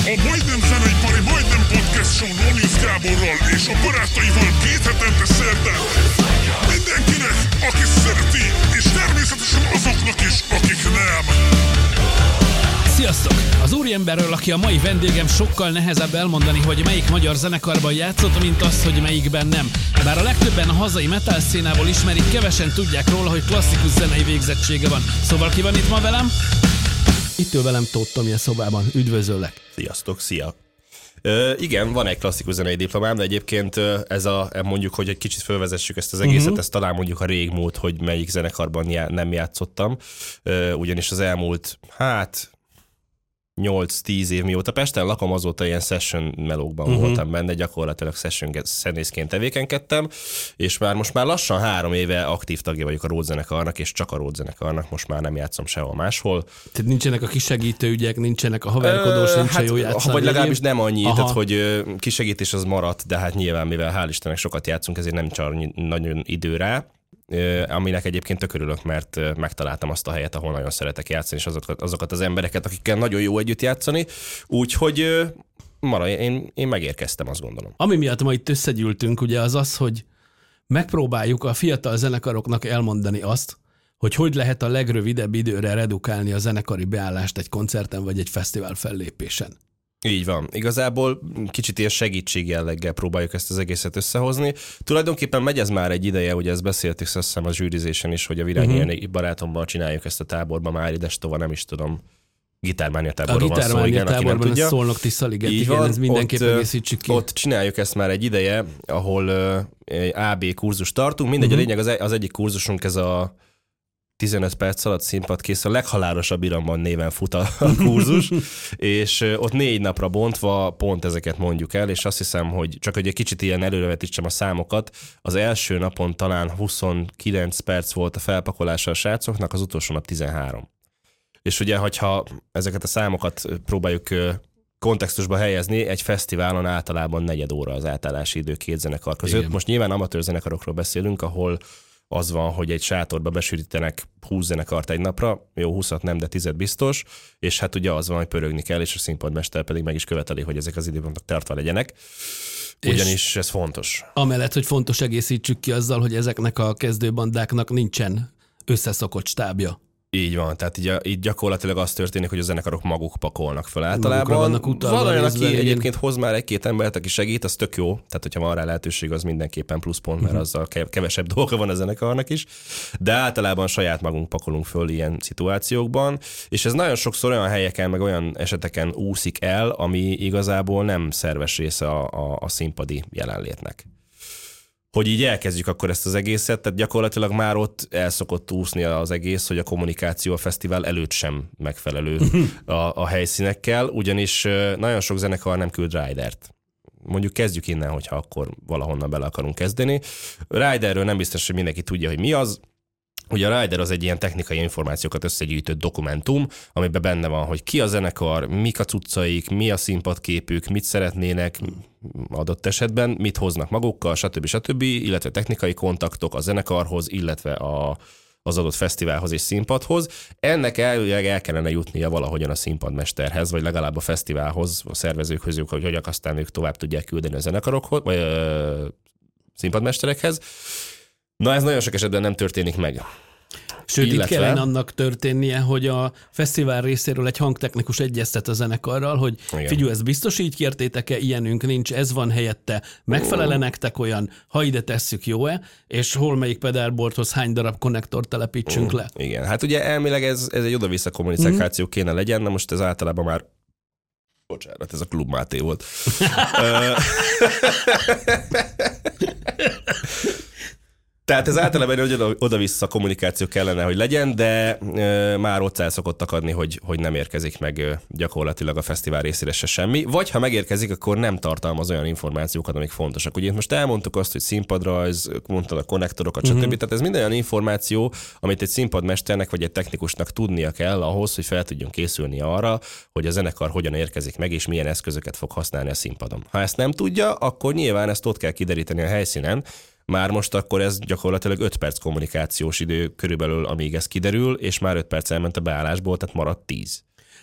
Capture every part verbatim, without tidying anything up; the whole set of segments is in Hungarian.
A Majdnem Zeneipari Majdnem Podcast Show Lónius Gáborral és a barátaival két hetente szerdán. Mindenkinek, aki szereti, és természetesen azoknak is, akik nem. Sziasztok! Az úriemberről, aki a mai vendégem, sokkal nehezebb elmondani, hogy melyik magyar zenekarban játszott, mint az, hogy melyikben nem. Bár a legtöbben a hazai metal szénából ismerik, kevesen tudják róla, hogy klasszikus zenei végzettsége van. Szóval ki van itt ma velem? Itt ül velem Tóth Tomi a szobában. Üdvözöllek! Sziasztok, szia! Ö, igen, van egy klasszikus zenei diplomám, de egyébként ez a, mondjuk, hogy egy kicsit fölvezessük ezt az egészet, uh-huh. ez talán mondjuk a régmúlt, hogy melyik zenekarban já, nem játszottam, Ö, ugyanis az elmúlt, hát... nyolc-tíz év mióta Pesten lakom, azóta ilyen session melókban uh-huh. voltam benne, gyakorlatilag session zenészként tevékenykedtem, és már most már lassan három éve aktív tagja vagyok a Ród zenekarnak, és csak a Ród zenekarnak, most már nem játszom sehol máshol. Tehát nincsenek a kisegítő ügyek, nincsenek a haverkodós, nincs hát, a jó játszani. Vagy legalábbis nem annyi, Aha. tehát hogy kisegítés az maradt, de hát nyilván, mivel hál' Istennek sokat játszunk, ezért nem csak nagyon idő rá. Aminek egyébként tök örülök, mert megtaláltam azt a helyet, ahol nagyon szeretek játszani, és azokat, azokat az embereket, akikkel nagyon jó együtt játszani. Úgyhogy maradj, én, én megérkeztem, azt gondolom. Ami miatt ma itt összegyűltünk, ugye az az, hogy megpróbáljuk a fiatal zenekaroknak elmondani azt, hogy hogy lehet a legrövidebb időre redukálni a zenekari beállást egy koncerten vagy egy fesztivál fellépésen. Így van. Igazából kicsit ilyen segítségjelleggel próbáljuk ezt az egészet összehozni. Tulajdonképpen megy ez már egy ideje, ugye ezt beszéltük azt hiszem a zsűrizésen is, hogy a Virányi uh-huh. barátommal csináljuk ezt a táborban már idestova, nem is tudom. Gitármánia táborban van szó, igen, aki nem tudja. A Szolnok Tiszaliget, igen, ez mindenképp ott, egészítsük ki. Ott csináljuk ezt már egy ideje, ahol uh, á bé kurzus tartunk. Mindegy, uh-huh. a lényeg az, az egyik kurzusunk ez a tizenöt perc alatt színpadkész, a leghalálosabb iramban néven fut a kurzus, és ott négy napra bontva pont ezeket mondjuk el, és azt hiszem, hogy csak hogy egy kicsit ilyen előrevetítsem a számokat, az első napon talán huszonkilenc perc volt a felpakolása a srácoknak, az utolsó nap tizenhárom. És ugye, hogyha ezeket a számokat próbáljuk kontextusba helyezni, egy fesztiválon általában negyed óra az átállási idő két zenekar között. Igen. Most nyilván amatőr zenekarokról beszélünk, ahol az van, hogy egy sátorba besűrítenek húsz zenekart egy napra, jó, húszat nem, de tized biztos, és hát ugye az van, hogy pörögni kell, és a színpadmester pedig meg is követeli, hogy ezek az időpontok tartva legyenek. Ugyanis és ez fontos. Amellett, hogy fontos, egészítsük ki azzal, hogy ezeknek a kezdőbandáknak nincsen összeszokott stábja. Így van, tehát így, így gyakorlatilag az történik, hogy a zenekarok maguk pakolnak fel általában. Van olyan, aki részben, egyébként hoz már egy-két embert, aki segít, az tök jó. Tehát, hogyha van rá lehetőség, az mindenképpen pluszpont, mert uh-huh. azzal kevesebb dolga van a zenekarnak is. De általában saját magunk pakolunk föl ilyen szituációkban, és ez nagyon sokszor olyan helyeken, meg olyan eseteken úszik el, ami igazából nem szerves része a, a, a színpadi jelenlétnek. Hogy így elkezdjük akkor ezt az egészet, tehát gyakorlatilag már ott el szokott úszni az egész, hogy a kommunikáció a fesztivál előtt sem megfelelő a, a helyszínekkel, ugyanis nagyon sok zenekar nem küld ridert. Mondjuk kezdjük innen, hogyha akkor valahonnan bele akarunk kezdeni. Riderről nem biztos, hogy mindenki tudja, hogy mi az. Ugye a rider az egy ilyen technikai információkat összegyűjtött dokumentum, amiben benne van, hogy ki a zenekar, mik a cuccaik, mi a színpadképük, mit szeretnének adott esetben, mit hoznak magukkal, stb. stb., illetve technikai kontaktok a zenekarhoz, illetve a, az adott fesztiválhoz és színpadhoz. Ennek elvileg el kellene jutnia valahogyan a színpadmesterhez, vagy legalább a fesztiválhoz, a szervezőkhöz, hogy hogyan aztán ők tovább tudják küldeni a zenekarokhoz, vagy a színpadmesterekhez. Na, ez nagyon sok esetben nem történik meg. Sőt, illetve... itt kellene annak történnie, hogy a fesztivál részéről egy hangtechnikus egyeztet a zenekarral, hogy figyelj, ezt biztos így kértétek-e, ilyenünk nincs, ez van helyette, megfelele nektek olyan, ha ide tesszük, jó-e, és hol melyik pedálbordhoz hány darab konnektort telepítsünk le. Igen, hát ugye elmileg ez, ez egy oda-vissza kommunikáció mm. kéne legyen, na most ez általában már bocsánat, ez a Klub Máté volt. Tehát ez általában egy oda-vissza kommunikáció kellene, hogy legyen, de e, már ott el szokott akadni, hogy, hogy nem érkezik meg e, gyakorlatilag a fesztivál részére se semmi, vagy ha megérkezik, akkor nem tartalmaz olyan információkat, amik fontosak. Ugye most elmondtuk azt, hogy színpadrajz, mondtad a konnektorokat, stb. Uh-huh. Tehát ez minden olyan információ, amit egy színpadmesternek vagy egy technikusnak tudnia kell ahhoz, hogy fel tudjon készülni arra, hogy a zenekar hogyan érkezik meg, és milyen eszközöket fog használni a színpadon. Ha ezt nem tudja, akkor nyilván ezt ott kell kideríteni a helyszínen. Már most akkor ez gyakorlatilag öt perc kommunikációs idő körülbelül, amíg ez kiderül, és már öt perc elment a beállásból, tehát maradt tíz.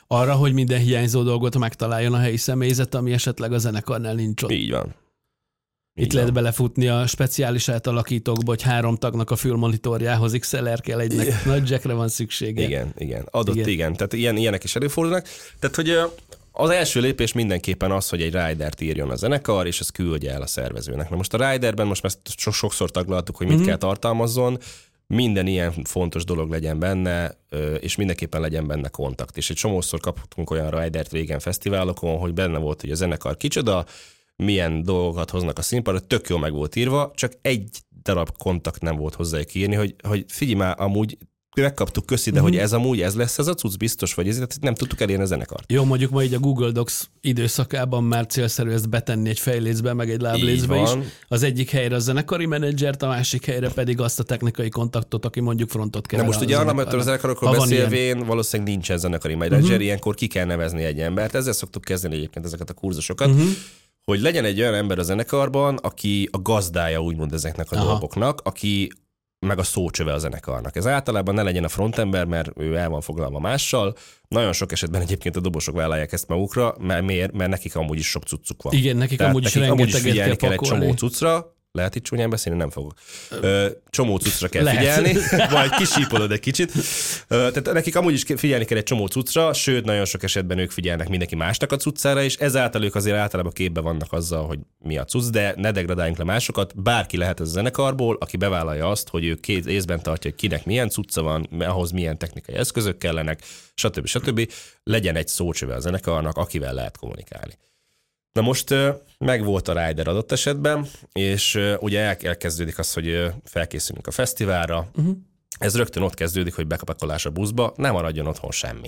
arra, hogy minden hiányzó dolgot megtaláljon a helyi személyzet, ami esetleg a zenekarnál nincs ott. Így van. Itt Így lehet van. belefutni a speciális átalakítókba, hogy három tagnak a fülmonitorjához iksz el er kell, egynek nagy jackre van szüksége. Igen, igen. Adott, igen. Igen. igen. Tehát ilyen, ilyenek is előfordulnak. Tehát, hogy ö, az első lépés mindenképpen az, hogy egy ridert írjon a zenekar, és ezt küldje el a szervezőnek. Na most a riderben most már so- sokszor taglaltuk, hogy mit Mhm. kell tartalmazzon, minden ilyen fontos dolog legyen benne, ö, és mindenképpen legyen benne kontakt. És egy csomószor kaptunk olyan ridert régen fesztiválokon, hogy benne volt, hogy a zenekar kicsoda, milyen dolgokat hoznak a színpadra, tök jó meg volt írva, csak egy darab kontakt nem volt hozzájuk írni, hogy, hogy figyelj már, amúgy megkaptuk köszi, de Mhm. hogy ez amúgy ez lesz ez a cucc, biztos vagy ez, tehát nem tudtuk elérni a zenekart. Jó, mondjuk ma így a Google Docs időszakában már célszerű ezt betenni egy fejlécbe, meg egy láblécbe Így is. van. Az egyik helyre a zenekari menedzsert, a másik helyre pedig azt a technikai kontaktot, aki mondjuk frontot kell. Na most ugye arra, mert a zenekarokról beszélvén valószínűleg nincsen zenekari menedzser, uh-huh. ilyenkor ki kell nevezni egy embert. Ezzel szoktuk kezdeni egyébként ezeket a kurzusokat, uh-huh. hogy legyen egy olyan ember a zenekarban, aki a gazdája úgymond ezeknek a Aha. dolgoknak, aki meg a szócsöve a zenekarnak. Ez általában ne legyen a frontember, mert ő el van foglalva mással. Nagyon sok esetben egyébként a dobosok vállalják ezt magukra, mert miért? Mert nekik amúgy is sok cuccuk van. Igen, nekik Tehát amúgy is nekik amúgy is rengeteget figyelni kell kell egy csomó pakolni. cuccra. Lehet itt csúnyán beszélni? Nem fogok. Ö, csomó cuccra kell Lehet. figyelni, majd kisípolod egy kicsit. Ö, tehát nekik amúgy is figyelni kell egy csomó cuccra, sőt, nagyon sok esetben ők figyelnek mindenki másnak a cuccára, és ezáltal ők azért általában képbe vannak azzal, hogy mi a cucc, de ne degradáljunk le másokat. Bárki lehet ez a zenekarból, aki bevállalja azt, hogy ő két észben tartja, hogy kinek milyen cucca van, ahhoz milyen technikai eszközök kellenek, stb. stb. Legyen egy szócsöve a zenekarnak, akivel lehet kommunikálni. Na most megvolt a rider adott esetben, és ugye el- elkezdődik az, hogy felkészülünk a fesztiválra. Uh-huh. Ez rögtön ott kezdődik, hogy bepakolás a buszba, ne maradjon otthon semmi.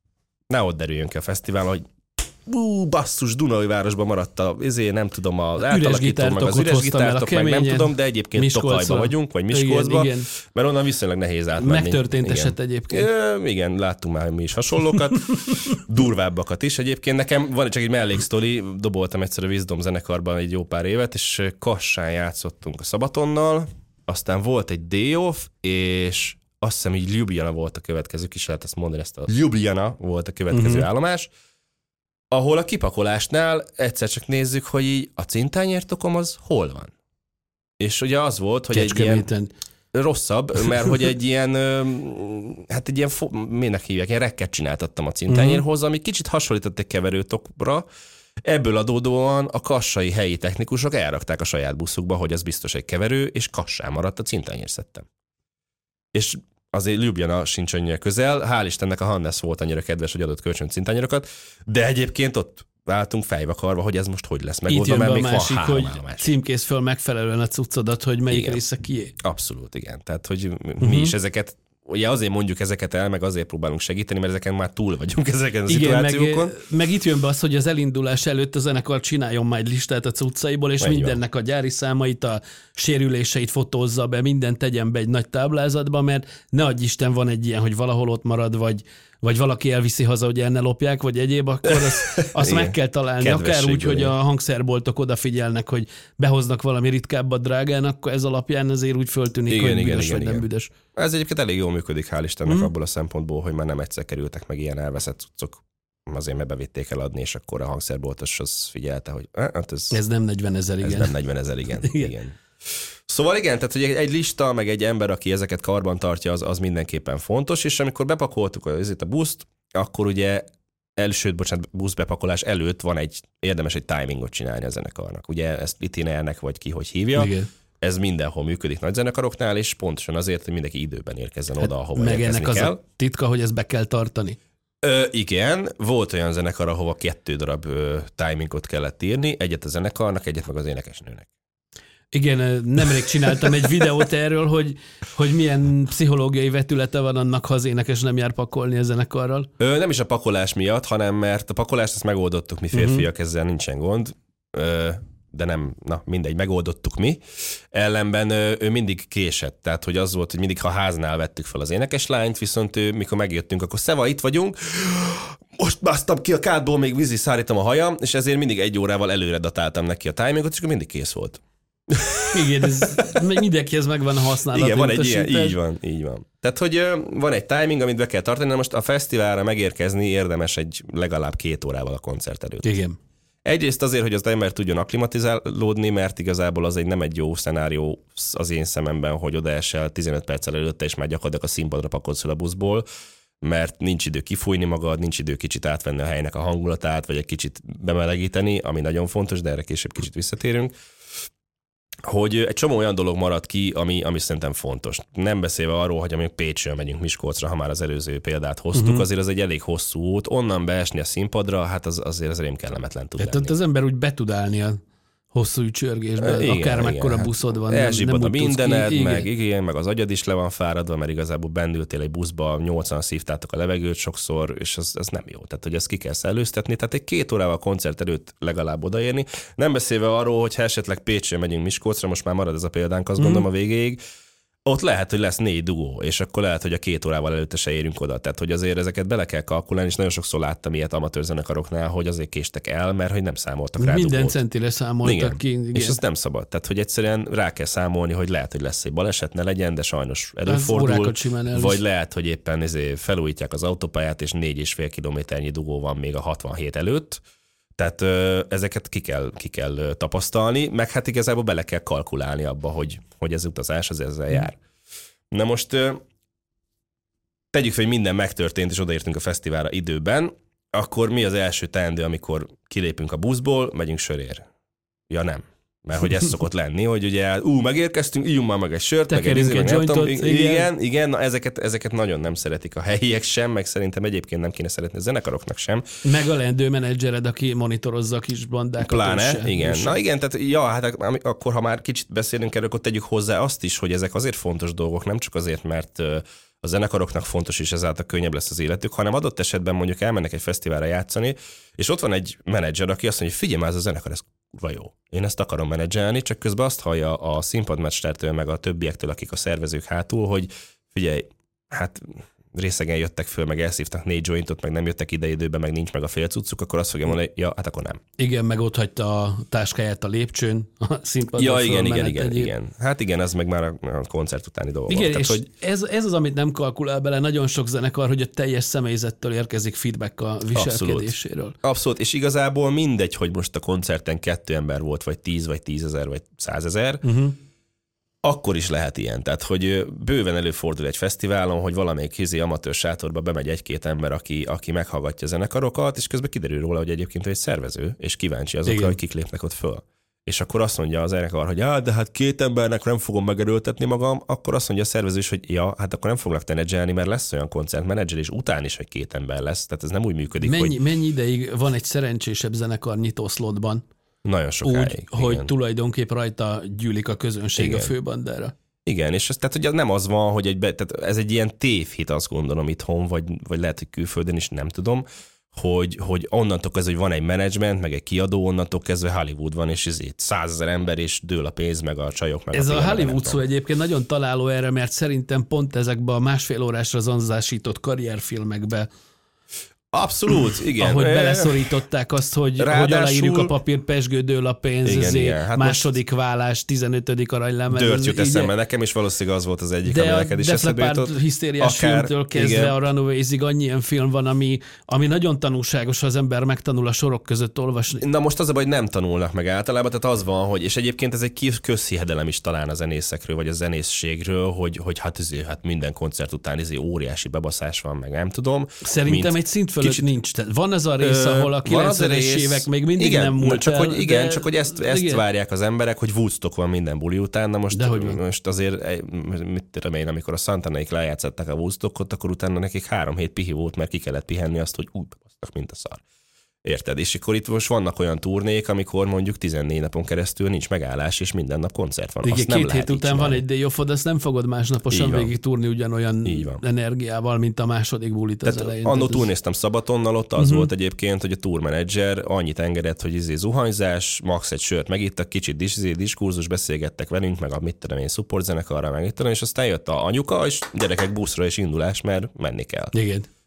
Ne ott derüljön ki a fesztivál, hogy ú, basszus, Dunaújvárosban maradt a, ezért nem tudom, az átalakító, meg az üres gitártok, meg nem tudom, de egyébként Tokajban vagyunk, vagy Miskolcban, Igen, igen. mert onnan viszonylag nehéz átmenni. Megtörtént Igen. eset egyébként. Ö, igen, láttunk már mi is hasonlókat, durvábbakat is egyébként. Nekem van csak egy melléksztori, doboltam egyszer a Wisdom zenekarban egy jó pár évet, és Kassán játszottunk a Szabatonnal, aztán volt egy day off, és azt hiszem így Ljubljana volt a következő, ki is lehet ezt mondani, ezt a Ljubljana volt a következő uh-huh. állomás, ahol a kipakolásnál egyszer csak nézzük, hogy így a cintányértokom az hol van. És ugye az volt, hogy egy ilyen rosszabb, mert hogy egy ilyen, hát egy ilyen, minek hívják, ilyen rekket csináltattam a cintányérhoz, ami kicsit hasonlított egy keverőtokra. Ebből adódóan a kassai helyi technikusok elrakták a saját buszukba, hogy az biztos egy keverő, és Kassán maradt a cintányérszettem. És azért Ljubljana sincs annyira közel, hál' Istennek a Hannes volt annyira kedves, hogy adott kölcsön cintányérokat, de egyébként ott álltunk fejbe karva, hogy ez most hogy lesz megoldva, mert még másik, van három hogy állomás. címkész föl megfelelően a cuccodat, hogy melyik Igen. része kié. Abszolút, igen. Tehát, hogy mi Uh-huh. is ezeket, ugye azért mondjuk ezeket el, meg azért próbálunk segíteni, mert ezeken már túl vagyunk ezeken a Igen, szituációkon. meg, meg itt jön be az, hogy az elindulás előtt a zenekar csináljon majd listát a cuccaiból, és Így van. mindennek a gyári számait, a sérüléseit fotózza be, mindent tegyen be egy nagy táblázatba, mert ne adj Isten, van egy ilyen, hogy valahol ott marad, vagy, vagy valaki elviszi haza, hogy el ne lopják, vagy egyéb, akkor azt, azt meg kell találni. Akár úgy, Kedvességből, hogy a igen. hangszerboltok odafigyelnek, hogy behoznak valami ritkábbat drágán, akkor ez alapján azért úgy föltűnik, Igen, hogy igen, büdös igen, vagy nem igen. büdös. Ez egyébként elég jól működik, hál' Istennek Mhm. abból a szempontból, hogy már nem egyszer kerültek meg ilyen elveszett cuccok, azért mert bevitték eladni, és akkor a hangszerboltos az figyelte, hogy eh, hát ez, Ez nem negyvenezer, ez igen. nem negyvenezer, igen. Igen. igen. Szóval igen, tehát hogy egy lista, meg egy ember, aki ezeket karban tartja, az, az mindenképpen fontos, és amikor bepakoltuk ezért a buszt, akkor ugye elsőt, bocsánat, buszbepakolás előtt van egy, érdemes egy timingot csinálni a zenekarnak. Ugye ezt itinernek, vagy ki, hogy hívja. Igen. Ez mindenhol működik nagy zenekaroknál, és pontosan azért, hogy mindenki időben érkezzen oda, ahova Meg érkezni ennek az kell. a titka, hogy ezt be kell tartani. Ö, igen, volt olyan zenekar, ahova kettő darab ö, timingot kellett írni, egyet a zenekarnak, egyet meg az énekesnőnek. Igen, nemrég csináltam egy videót erről, hogy, hogy milyen pszichológiai vetülete van annak, ha az énekes nem jár pakolni a zenekarral. Ö, nem is a pakolás miatt, hanem mert a pakolást ezt megoldottuk mi férfiak, uh-huh. ezzel nincsen gond, ö, de nem, na mindegy, megoldottuk mi. Ellenben ö, ő mindig késett, tehát hogy az volt, hogy mindig ha háznál vettük fel az énekeslányt, viszont ő, mikor megjöttünk, akkor szeva, itt vagyunk, most basztam ki a kádból, még vízi szárítom a hajam, és ezért mindig egy órával előre datáltam neki a timingot, és akkor mindig kész volt. Igen, ez, mindenkihez megvan a használat. Igen, van egy ilyen, így van, így van. Tehát, hogy van egy timing, amit be kell tartani, de most a fesztiválra megérkezni érdemes egy legalább két órával a koncert előtt. Igen. Egyrészt azért, hogy az ember tudjon akklimatizálódni, mert igazából az egy nem egy jó szenárió az én szememben, hogy odaesel tizenöt perccel előtte, és már gyakorlatilag a színpadra pakolsz fel a buszból, mert nincs idő kifújni magad, nincs idő kicsit átvenni a helynek a hangulatát, vagy egy kicsit bemelegíteni, ami nagyon fontos, de erre később kicsit visszatérünk. Hogy egy csomó olyan dolog marad ki, ami, ami szerintem fontos. Nem beszélve arról, hogy amíg Pécsről megyünk Miskolcra, ha már az előző példát hoztuk, uh-huh. azért az egy elég hosszú út, onnan beesni a színpadra, hát az, azért az rém kellemetlen tud lenni. Tehát az ember úgy be tud állni a hosszú csörgésben, akár mekkora hát buszod van. Elzsibbad a mindened, ki, meg, igen, meg az agyad is le van fáradva, mert igazából bennültél egy buszba, nyolcan szívtátok a levegőt sokszor, és az, az nem jó. Tehát, hogy ezt ki kell szellőztetni. Tehát egy két órával koncert előtt legalább odaérni. Nem beszélve arról, hogy ha esetleg Pécsre megyünk Miskolcra, most már marad ez a példánk, azt mm. gondolom a végéig, ott lehet, hogy lesz négy dugó, és akkor lehet, hogy a két órával előtte se érünk oda. Tehát, hogy azért ezeket bele kell kalkulálni, és nagyon sokszor láttam ilyet amatőr zenekaroknál, hogy azért késtek el, mert hogy nem számoltak rá Minden dugót. centire számoltak igen. ki. Igen. És ez nem szabad. Tehát, hogy egyszerűen rá kell számolni, hogy lehet, hogy lesz egy baleset, ne legyen, de sajnos előfordul. Vagy lehet, hogy éppen felújítják az autópályát, és négy és fél kilométernyi dugó van még a hatvanhét előtt. Tehát ö, ezeket ki kell, ki kell ö, tapasztalni, meg hát igazából bele kell kalkulálni abba, hogy, hogy ez utazás az ezzel jár. Na most ö, tegyük fel, hogy minden megtörtént, és odaértünk a fesztiválra időben, akkor mi az első teendő, amikor kilépünk a buszból, megyünk sörér? Ja nem. Mert hogy ez szokott lenni, hogy ugye, ú, megérkeztünk, ígyunk már meg egy sört, tekerünk meg egy, egy jointot, igen, igen, igen, na ezeket, ezeket nagyon nem szeretik a helyiek sem, meg szerintem egyébként nem kéne szeretni a zenekaroknak sem. Meg a leendő menedzsered, aki monitorozza a kis bandákat. Pláne, se, igen. Na igen, tehát ja, hát akkor ha már kicsit beszélünk erről, akkor tegyük hozzá azt is, hogy ezek azért fontos dolgok, nem csak azért, mert a zenekaroknak fontos, és ezáltal könnyebb lesz az életük, hanem adott esetben mondjuk elmennek egy fesztiválra játszani, és ott van egy menedzser, aki azt mondja, hogy figyelj már, ez a zenekar, ez kurva jó. Én ezt akarom menedzselni, csak közben azt hallja a színpadmestertől, meg a többiektől, akik a szervezők hátul, hogy figyelj, hát részegen jöttek föl, meg elszívtak négy jointot, meg nem jöttek ide időben, meg nincs meg a fél cuccuk, akkor azt fogja mondani, ja, hát akkor nem. Igen, meg ott hagyta a táskáját a lépcsőn, a színpadon. Ja, igen, igen, igen, igen. Hát igen, ez meg már a koncert utáni dolog. Igen, Tehát, és hogy... ez, ez az, amit nem kalkulál bele nagyon sok zenekar, hogy a teljes személyzettől érkezik feedback a viselkedéséről. Abszolút. Abszolút, és igazából mindegy, hogy most a koncerten kettő ember volt, vagy tíz, vagy tízezer, vagy százezer, uh-huh. akkor is lehet ilyen. Tehát, hogy bőven előfordul egy fesztiválon, hogy valamelyik hizi amatőr sátorba bemegy egy-két ember, aki, aki meghallgatja a zenekarokat, és közben kiderül róla, hogy egyébként egy szervező, és kíváncsi azokra, igen. hogy kik lépnek ott föl. És akkor azt mondja a zenekar, hogy ja, de hát két embernek nem fogom megerőltetni magam, akkor azt mondja a szervező is, hogy ja, hát akkor nem foglak menedzselni, mert lesz olyan koncertmenedzselés után is, hogy két ember lesz. Tehát ez nem úgy működik, mennyi, hogy... Mennyi ideig van egy szerencsésebb zenekar nyitószlotban? Nagyon sokáig. Úgy, hogy tulajdonképp rajta gyűlik a közönség igen. a főbandára. Igen, és ez, tehát ugye nem az van, hogy egy be, tehát ez egy ilyen tévhit, azt gondolom itthon, vagy, vagy lehet, hogy külföldön is, nem tudom, hogy, hogy onnantól kezdve, hogy van egy menedzsment, meg egy kiadó, onnantól kezdve Hollywood van, és ezért százezer ember, és dől a pénz, meg a csajok, meg ez a a Hollywood szó egyébként nagyon találó erre, mert szerintem pont ezekben a másfél órásra zonzásított karrierfilmekbe abszolút, igen. Ahogy beleszorították azt, hogy, ráadásul... hogy aláírjuk a papír, pesgődől a pénz, igen, igen. Hát második most... vállás, tizenötödik aranylemez. Dört jut eszembe nekem, és valószínűleg az volt az egyik, de ami neked is eszembe jutott. De a hisztériás akár, filmtől kezdve igen. a Runaways-ig annyi ilyen film van, ami, ami nagyon tanulságos, ha az ember megtanul a sorok között olvasni. Na most az a baj, hogy nem tanulnak meg általában, tehát az van, hogy, és egyébként ez egy közhiedelem is talán a zenészekről, vagy a zenészségről, hogy, hogy hát, ezért, hát minden koncert után ezért óriási bebaszás van, meg nem tudom. Szerintem egy szint fölött kicsit... nincs. Tehát van az a rész, ahol a kilencvenes évek még mindig igen, nem múlt csak el, hogy igen, de... csak hogy ezt, ezt igen. várják az emberek, hogy Woodstock van minden buli után. Na most, most azért, mit tudom én, amikor a Santanaik lejátszották a Woodstockot, akkor utána nekik három hét pihi volt, mert ki kellett pihenni azt, hogy úgy bebasztak, mint a szar. Érted? És akkor itt most vannak olyan turnék, amikor mondjuk tizennégy napon keresztül nincs megállás, és minden nap koncert van. Igen, azt két nem hét után van egy day off-od, azt nem fogod másnaposan végig turni ugyanolyan energiával, mint a második bulit az elején. Annó turnéztem Szabatonnal, ott az uh-huh. volt egyébként, hogy a tourmenedzser annyit engedett, hogy izé zuhanyzás, max egy sört megittak, kicsit dis, diskurzus, beszélgettek velünk, meg a mit tudom én, support zenekarra, meg itt, és aztán jött a anyuka, és gyerekek buszra és indulás, mert menni kell. Igen.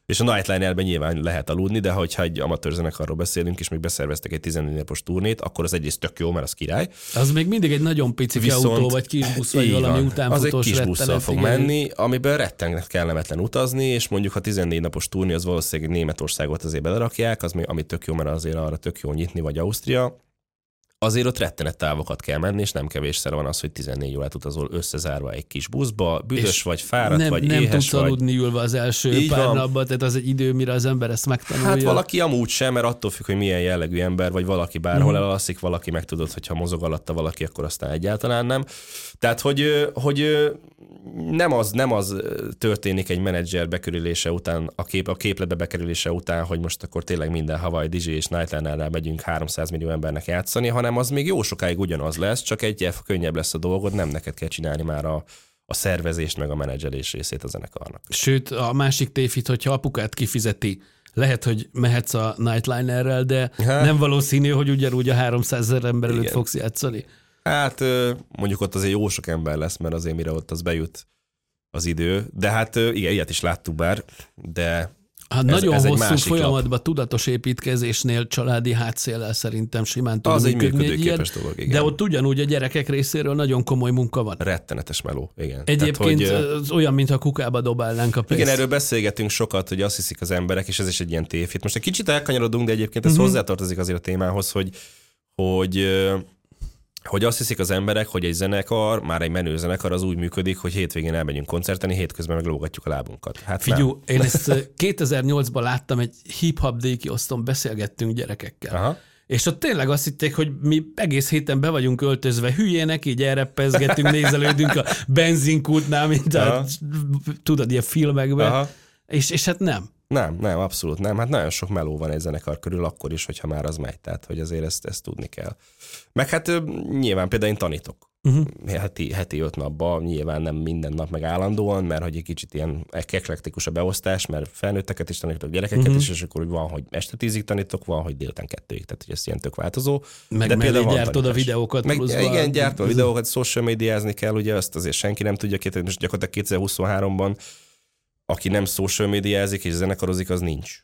És a Nightliner-ben nyilván lehet aludni, de hogyha egy amatőr zenekarról beszélünk, és még beszerveztek egy tizennégy napos turnét, akkor az egyrészt tök jó, mert az király. Az még mindig egy nagyon pici Viszont, autó, vagy kisbusz, vagy valami van, utánfutós az egy kis busszal fog igen. menni, amiben rettenet kellemetlen utazni, és mondjuk ha tizennégy napos turné, az valószínűleg Németországot azért belerakják, az még, ami tök jó, mert azért arra tök jó nyitni, vagy Ausztria. Azért ott rettenet távokat kell menni, és nem kevésszer van az, hogy tizennégy órát utazol összezárva egy kis buszba, büdös vagy, fáradt nem, vagy, nem éhes tudsz vagy. aludni ülve az első Így pár van. napban, tehát az egy idő, mire az ember ezt megtanulja. Hát valaki amúgy sem, mert attól függ, hogy milyen jellegű ember, vagy valaki bárhol Mhm. elalszik, valaki meg tudod, hogyha mozog alatta valaki, akkor aztán egyáltalán nem. Tehát, hogy, hogy nem az, nem az történik egy menedzser bekerülése után, a, kép, a képletbe bekerülése után, hogy most akkor tényleg minden Hawaii dé dzsé és Nightliner-rel megyünk háromszáz millió embernek játszani, hanem az még jó sokáig ugyanaz lesz, csak egy könnyebb lesz a dolgod, nem neked kell csinálni már a, a szervezést, meg a menedzselés részét a zenekarnak. Sőt, a másik tévhit, hogyha apukát kifizeti, lehet, hogy mehetsz a Nightliner-rel, de Hát. nem valószínű, hogy ugyanúgy a háromszázezer ember előtt Igen. fogsz játszani. Hát mondjuk ott azért jó sok ember lesz, mert azért mire ott az bejut az idő, de hát igen, ilyet is láttuk bár, de Hát ez, nagyon ez egy hosszú másik folyamatban lap. tudatos építkezésnél családi hátszéllel szerintem simán tud Az egy működni működőképes ilyen, dolog, igen. de ott ugyanúgy a gyerekek részéről nagyon komoly munka van. Rettenetes meló, igen. Egyébként Tehát, hogy, az olyan, mintha kukába dobálnánk a pénzt. igen, erről beszélgetünk sokat, hogy azt hiszik az emberek, és ez is egy ilyen tévhit. Most egy kicsit elkanyarodunk, de egyébként ez Mhm. uh-huh. hozzátartozik azért a témához, hogy, hogy hogy azt hiszik az emberek, hogy egy zenekar, már egy menő zenekar az úgy működik, hogy hétvégén elmegyünk koncerteni, hétközben meg lógatjuk a lábunkat. Hát Figyú, én ezt kétezer-nyolcban láttam, egy hip-hop dékioszton beszélgettünk gyerekekkel. Aha. És ott tényleg azt hitték, hogy mi egész héten be vagyunk öltözve hülyének, így elreppezgetünk, nézelődünk a benzinkultnál, mint a, Aha. tudod, ilyen filmekben. Aha. És, és hát nem. Nem, nem, abszolút nem. Hát nagyon sok meló van egy zenekar körül, akkor is, hogyha már az megy. Tehát, hogy azért ezt, ezt tudni kell. Meg hát ö, nyilván például én tanítok. Uh-huh. Heti, heti öt napban, nyilván nem minden nap meg állandóan, mert hogy egy kicsit ilyen eklektikus a beosztás, mert felnőtteket is tanítok, gyerekeket Uh-huh. is, és akkor úgy van, hogy este tízig tanítok, van, hogy délután kettőig, tehát hogy ez ilyen tök változó. Meg De mellé például van gyártod a tanítás. videókat. Meg, pluszba. igen, gyártva a videókat, social médiázni kell, ugye azt azért senki nem tudja, két, most gyakorlatilag kétezer-huszonháromban, aki nem social médiázik és zenekarozik, az nincs.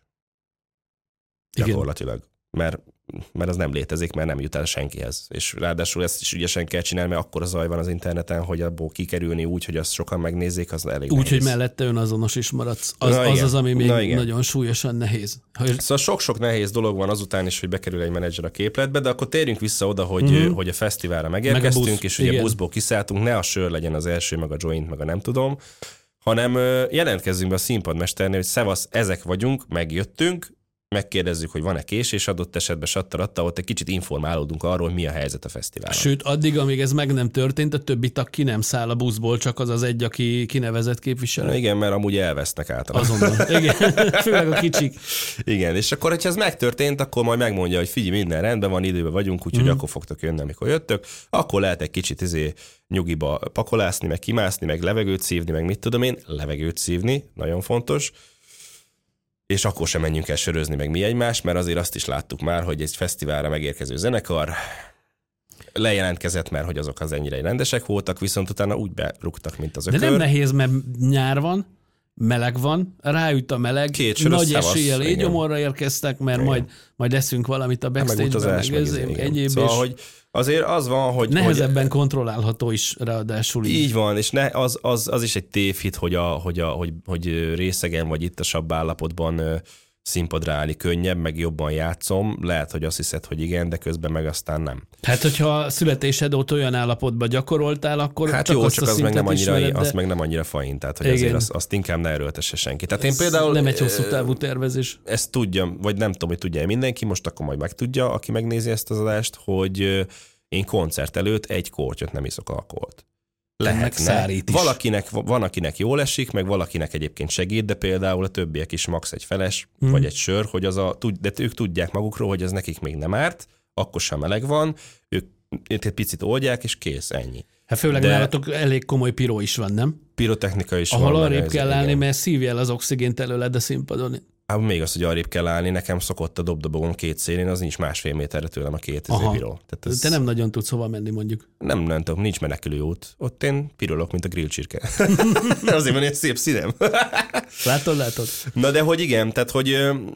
Igen. Gyakorlatilag. Mert, mert az nem létezik, mert nem jut el senkihez. És ráadásul ezt is ügyesen kell csinálni, mert akkor zaj van az interneten, hogy abból kikerülni úgy, hogy azt sokan megnézzék, az elég Úgy, nehéz. hogy mellette önazonos is maradsz. Az Na az, igen. az, ami még Na igen. nagyon súlyosan nehéz. Hogy Szóval sok-sok nehéz dolog van azután is, hogy bekerül egy menedzser a képletbe, de akkor térjünk vissza oda, hogy, Mhm. hogy a fesztiválra megérkeztünk, Meg a busz, és ugye igen. buszból kiszálltunk, ne a sör legyen az első, meg a joint, meg a nem tudom, hanem ö, jelentkezzünk be a színpadmesternél, hogy szevasz, ezek vagyunk, megjöttünk, megkérdezzük, hogy van-e késés, adott esetben sattaratta, ott egy kicsit informálódunk arról, hogy mi a helyzet a fesztiválon. Sőt, addig, amíg ez meg nem történt, a többi tag ki nem száll a buszból, csak az az egy, aki kinevezett képviselő. Na igen, mert amúgy elvesznek általában. Azonnal. Igen, főleg a kicsik. Igen, és akkor, hogyha ez megtörtént, akkor majd megmondja, hogy figyelj, minden rendben van, időben vagyunk, úgyhogy Mhm. mm. akkor fogtok jönni, amikor jöttök. Akkor lehet egy kicsit izé nyugiba pakolászni, meg kimászni, meg levegőt szívni, meg mit tudom én, levegőt szívni, nagyon fontos. És akkor sem menjünk el sörözni, meg mi egymás, mert azért azt is láttuk már, hogy egy fesztiválra megérkező zenekar lejelentkezett, mert hogy azok az ennyire rendesek voltak, viszont utána úgy berúgtak, mint az De ökör. nem nehéz, mert nyár van, meleg van, ráüt a meleg, Két sörös nagy szevasz, eséllyel igen. égyomorra érkeztek, mert Igen. majd, majd eszünk valamit a meg backstage-ben, utazás, meg, meg ez, izé, igen. egyéb, Szóval, és hogy azért az van, hogy... nehezebben hogy kontrollálható is ráadásul így. így van, és ne, az, az, az is egy tévhit, hogy, a, hogy, a, hogy, hogy részegen vagy ittasabb állapotban ö, színpadra állni könnyebb, meg jobban játszom. Lehet, hogy azt hiszed, hogy igen, de közben meg aztán nem. Hát, hogyha születésed óta olyan állapotban gyakoroltál, akkor Hát csak jó, azt csak a az meg, szintet nem annyira, ismered, de az meg nem annyira fain, tehát hogy Igen. azért azt, azt inkább ne erőltesse senki. Tehát én ez például... nem egy hosszú ö, távú tervezés. Ezt tudja, vagy nem tudom, hogy tudja mindenki, most akkor majd megtudja, aki megnézi ezt az adást, hogy ö, én koncert előtt egy kortyot nem iszok alkoholt. Ennek Lehetne. szárít is. Valakinek, van, akinek jól esik, meg valakinek egyébként segít, de például a többiek is max egy feles, Mhm. mm. vagy egy sör, hogy az a, tud- de ők tudják magukról, hogy ez nekik még nem árt, akkor sem meleg van, ők egy picit oldják, és kész, ennyi. Hát főleg De- nálatok elég komoly piró is van, nem? Pirotechnika is Ahol van. meg arrébb ez, kell igen. állni, mert szívja el az oxigént előled a színpadon. Hát még az, hogy arrébb kell állni, nekem szokott a dobdobogom két szélén, az nincs másfél méterre tőlem a két bíró. Ez... Te nem nagyon tudsz hova menni, mondjuk. Nem, nem tudom, nincs menekülő út. Ott én pirulok, mint a grillcsirke. Azért van egy szép színem. Látod, látod. Na de hogy igen, tehát hogy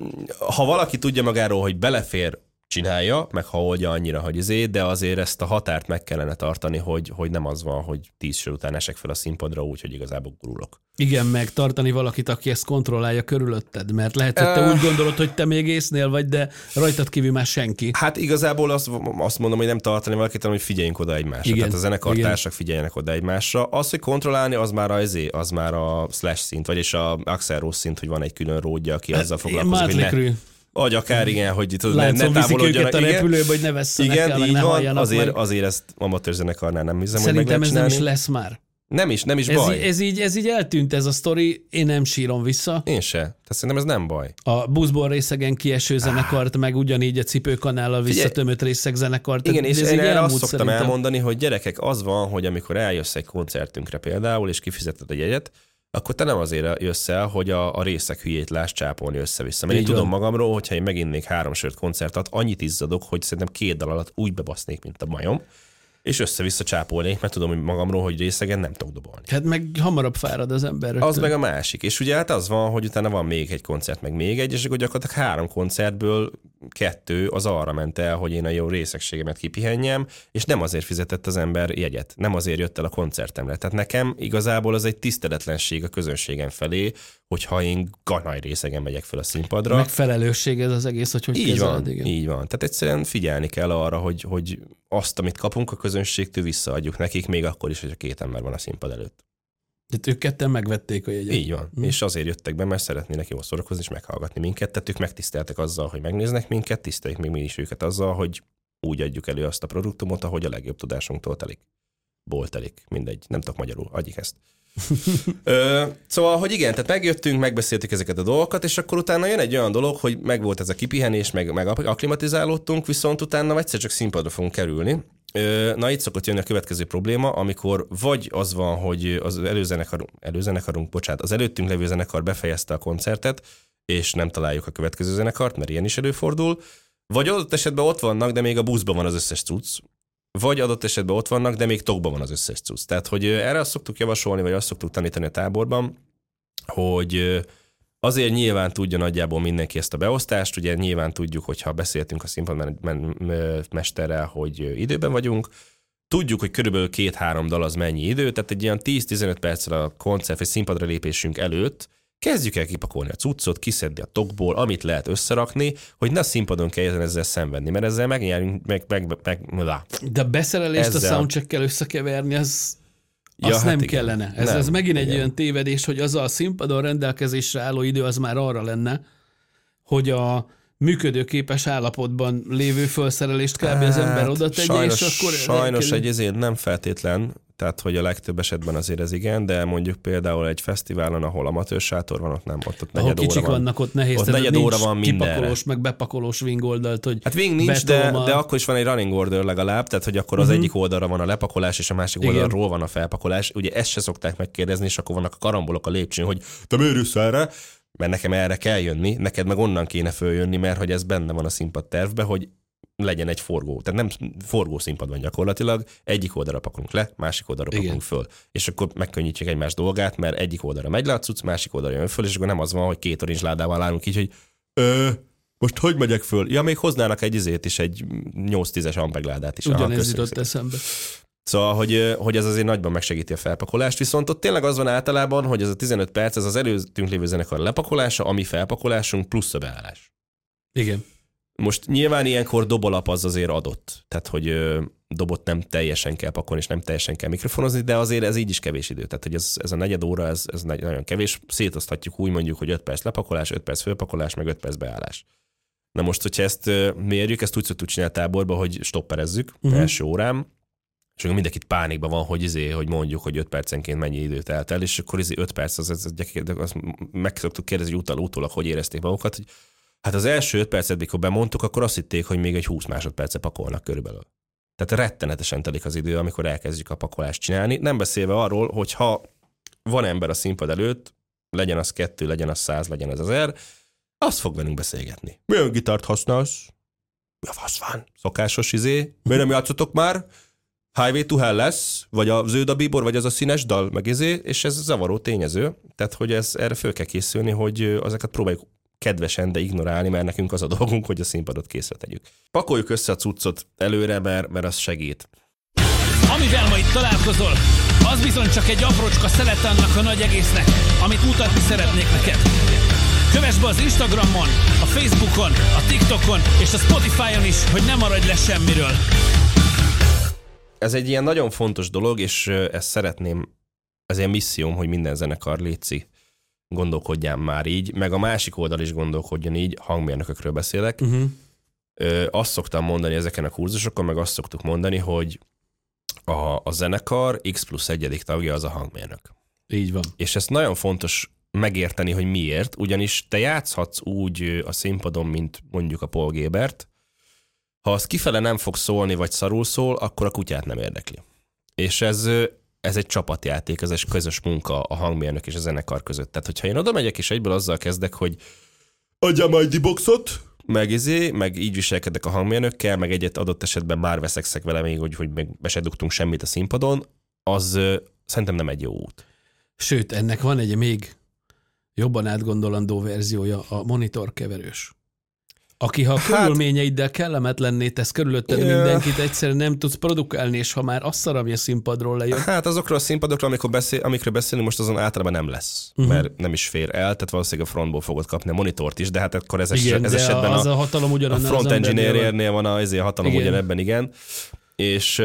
ha valaki tudja magáról, hogy belefér, csinálja, meg ha oldja annyira, hogy izé, de azért ezt a határt meg kellene tartani, hogy, hogy nem az van, hogy tíz sor után esek fel a színpadra úgy, hogy igazából gurulok. Igen, meg tartani valakit, aki ezt kontrollálja körülötted, mert lehet, hogy te uh, úgy gondolod, hogy te még észnél vagy, de rajtad kívül már senki. Hát igazából azt, azt mondom, hogy nem tartani valakit, hanem hogy figyeljünk oda egymásra. Igen, tehát a zenekartársak figyeljenek oda egymásra. Az, hogy kontrollálni, az már a, az már a Slash szint, vagyis a Axl Rose szint, hogy van egy külön ródja, aki azzal foglalkozik, hogy ne... Vagy akár igen, hogy tudod, ne, ne távolodjanak. A repülőbe, hogy ne vesszenek igen, el, meg így ne van, azért, meg. azért ezt amatőr zenekarnál nem hiszem, szerintem hogy meg ez nem is lesz már. Nem is, nem is ez baj. Így, ez, így, ez így eltűnt ez a sztori, én nem sírom vissza. Én se. Tehát szerintem ez nem baj. A buszból részegen kieső zenekart, ah. meg ugyanígy a cipőkanállal visszatömött részeg zenekart. Igen, és én erre azt szoktam szerintem. elmondani, hogy gyerekek, az van, hogy amikor eljössz egy koncertünkre például, és kifizeted a jegyet, akkor te nem azért jössz el, hogy a, a részek hülyét láss csápolni össze-vissza. Mert én tudom magamról, hogyha én meginnék három sört koncertet, annyit izzadok, hogy szerintem két dal alatt úgy bebasznék, mint a majom, és össze-vissza csápolnék, mert tudom hogy magamról, hogy részegen nem tudok dobolni. Hát meg hamarabb fárad az ember. Rögtön. Az meg a másik. És ugye hát az van, hogy utána van még egy koncert, meg még egy, és akkor gyakorlatilag három koncertből kettő az arra ment el, hogy én a jó részegségemet kipihenjem, és nem azért fizetett az ember jegyet. Nem azért jött el a koncertemre. Tehát nekem igazából az egy tiszteletlenség a közönségem felé, hogyha én ganaj részegen megyek fel a színpadra. Meg felelősség ez az egész, hogy hogy így kezeled, van, igen. Így van. Tehát egyszerűen figyelni kell arra, hogy, hogy azt, amit kapunk a közönségtől, visszaadjuk nekik, még akkor is, hogy a két ember van a színpad előtt. Tehát ők ketten megvették a jegyet. Így van. Hm. És azért jöttek be, mert szeretnének jól szórakozni és meghallgatni minket. Tehát ők megtiszteltek azzal, hogy megnéznek minket, tiszteljük még mi is őket azzal, hogy úgy adjuk elő azt a produktumot, ahogy a legjobb tudásunktól telik. Ból telik. Mindegy. Nem tudok magyarul. Adjuk ezt. Ö, szóval, hogy igen, tehát megjöttünk, megbeszéltük ezeket a dolgokat, és akkor utána jön egy olyan dolog, hogy megvolt ez a kipihenés, meg, meg akklimatizálódtunk, viszont utána egyszer csak színpadra fogunk kerülni. Ö, na itt szokott jönni a következő probléma, amikor vagy az van, hogy az előzenekarunk, előzenekarunk, bocsánat, az előttünk levő zenekar befejezte a koncertet, és nem találjuk a következő zenekart, mert ilyen is előfordul, vagy adott esetben ott vannak, de még a buszban van az összes cucc, vagy adott esetben ott vannak, de még tokban van az összes cucc. Tehát, hogy erre azt szoktuk javasolni, vagy azt szoktuk tanítani a táborban, hogy azért nyilván tudja nagyjából mindenki ezt a beosztást, ugye nyilván tudjuk, hogyha beszéltünk a színpadmesterrel, hogy időben vagyunk, tudjuk, hogy körülbelül két-három dal az mennyi idő, tehát egy ilyen tíz-tizenöt perccel a koncert vagy színpadra lépésünk előtt kezdjük el kipakolni a cuccot, kiszedni a tokból, amit lehet összerakni, hogy ne a színpadon kelljen ezzel szenvedni, mert ezzel megnyerünk, meg, meg, meg, meg de a beszerelést ezzel... a soundcheckkel összekeverni, az, ja, azt hát nem igen. kellene. Ez, nem, ez megint igen. egy olyan tévedés, hogy az a színpadon rendelkezésre álló idő az már arra lenne, hogy a működőképes állapotban lévő felszerelést kb. Hát, az ember oda tegye, sajnos, és akkor... Sajnos egy ezért nem feltétlen, tehát hogy a legtöbb esetben azért ez igen, de mondjuk például egy fesztiválon, ahol amatőr sátor van, ott nem, ott, ott negyed óra van. Vannak, ott nehéz, ott negyed óra van mindenre. Kipakolós, meg bepakolós wing oldalt, hogy hát wing nincs, de, de akkor is van egy running order legalább, tehát hogy akkor az uh-huh. egyik oldalra van a lepakolás, és a másik igen. oldalról van a felpakolás. Ugye ezt se szokták megkérdezni, és akkor vannak a karambolok a lépcsőn, hogy te miért jössz erre? Mert nekem erre kell jönni, neked meg onnan kéne följönni, mert hogy ez benne van a színpad tervben, hogy legyen egy forgó. Tehát nem forgó színpad van gyakorlatilag, egyik oldalra pakolunk le, másik oldalra pakolunk igen. föl. És akkor megkönnyítjük egymás dolgát, mert egyik oldalra megy le a cucc, másik oldalra jön föl, és akkor nem az van, hogy két orange ládával állunk így, hogy ö, most hogy megyek föl? Ja, még hoznának egy izét is, egy nyolc-tízes ampegládát is. Ugyanez jutott eszembe. Szóval, hogy, hogy ez azért nagyban megsegíti a felpakolást, viszont ott tényleg az van általában, hogy ez a tizenöt perc, ez az előttünk lévő zenekar lepakolása, ami felpakolásunk plusz a beállás. Igen. Most nyilván ilyenkor dobolap az azért adott, tehát hogy ö, dobot nem teljesen kell pakolni, és nem teljesen kell mikrofonozni, de azért ez így is kevés idő. Tehát, hogy ez, ez a negyed óra, ez, ez nagyon kevés. Szétoszthatjuk úgy mondjuk, hogy öt perc lepakolás, öt perc fölpakolás, meg öt perc beállás. Na most, hogyha ezt mérjük, ezt úgy szoktuk csinálni a táborba, hogy stopperezzük uh-huh. első órám, és akkor mindenkit pánikban van, hogy izé, hogy mondjuk, hogy öt percenként mennyi időt telt el, és akkor izé öt perc, az, az, az, az meg szoktuk kérdezni utal, utólag, hogy érezték magukat, hogy hát az első öt percet, mikor bemondtuk, akkor azt hitték, hogy még egy húsz másodperce pakolnak körülbelül. Tehát rettenetesen telik az idő, amikor elkezdjük a pakolást csinálni. Nem beszélve arról, hogy ha van ember a színpad előtt, legyen az kettő, legyen az száz, legyen az ezer, azt fog velünk beszélgetni. Milyen gitárt használsz? Mi a fasz van? Szokásos izé. Miért nem játszotok már? Highway to Hell lesz, vagy a Zöld a bíbor, vagy az a színes dal, meg izé, és ez zavaró tényező. Tehát, hogy ez, erre föl kell készülni, hogy ezeket próbáljuk kedvesen, de ignorálni, mert nekünk az a dolgunk, hogy a színpadot készre tegyük. Pakoljuk össze a cuccot előre, mert, mert az segít. Amivel ma itt találkozol, az bizony csak egy aprócska szelete annak a nagy egésznek, amit mutatni szeretnék neked. Kövess be az Instagramon, a Facebookon, a TikTokon és a Spotify-on is, hogy ne maradj le semmiről. Ez egy ilyen nagyon fontos dolog, és ezt szeretném, ez ilyen misszióm, hogy minden zenekar létszik, gondolkodján már így, meg a másik oldal is gondolkodjon így, hangmérnökökről beszélek. Uh-huh. Ö, azt szoktam mondani ezeken a kurzusokon, meg azt szoktuk mondani, hogy a, a zenekar X plusz egyedik tagja az a hangmérnök. Így van. És ezt nagyon fontos megérteni, hogy miért, ugyanis te játszhatsz úgy a színpadon, mint mondjuk a Paul Gébert, ha az kifele nem fog szólni, vagy szarul szól, akkor a kutyát nem érdekli. És ez, ez egy csapatjáték, ez egy közös munka a hangmérnök és a zenekar között. Tehát, hogyha én oda megyek, és egyből azzal kezdek, hogy adjál majd D-boxot, meg izé, meg így viselkedek a hangmérnökkel, meg egyet adott esetben már veszekszek vele még, hogy, hogy meg be se dugtunk semmit a színpadon, az uh, szerintem nem egy jó út. Sőt, ennek van egy még jobban átgondolandó verziója, a monitorkeverős. Aki ha a hát, körülményeiddel kellemetlenné tesz körülötted yeah. mindenkit, egyszerűen nem tudsz produkálni, és ha már azt szar, ami a színpadról lejön. Hát azokról a színpadokról, amikor beszél, amikről beszélünk, most azon általában nem lesz, uh-huh. mert nem is fér el, tehát valószínűleg a frontból fogod kapni a monitort is, de hát akkor ez, igen, ez esetben az a, a, hatalom a front engineer-nél van a, a hatalom igen. ugyanebben, igen. És...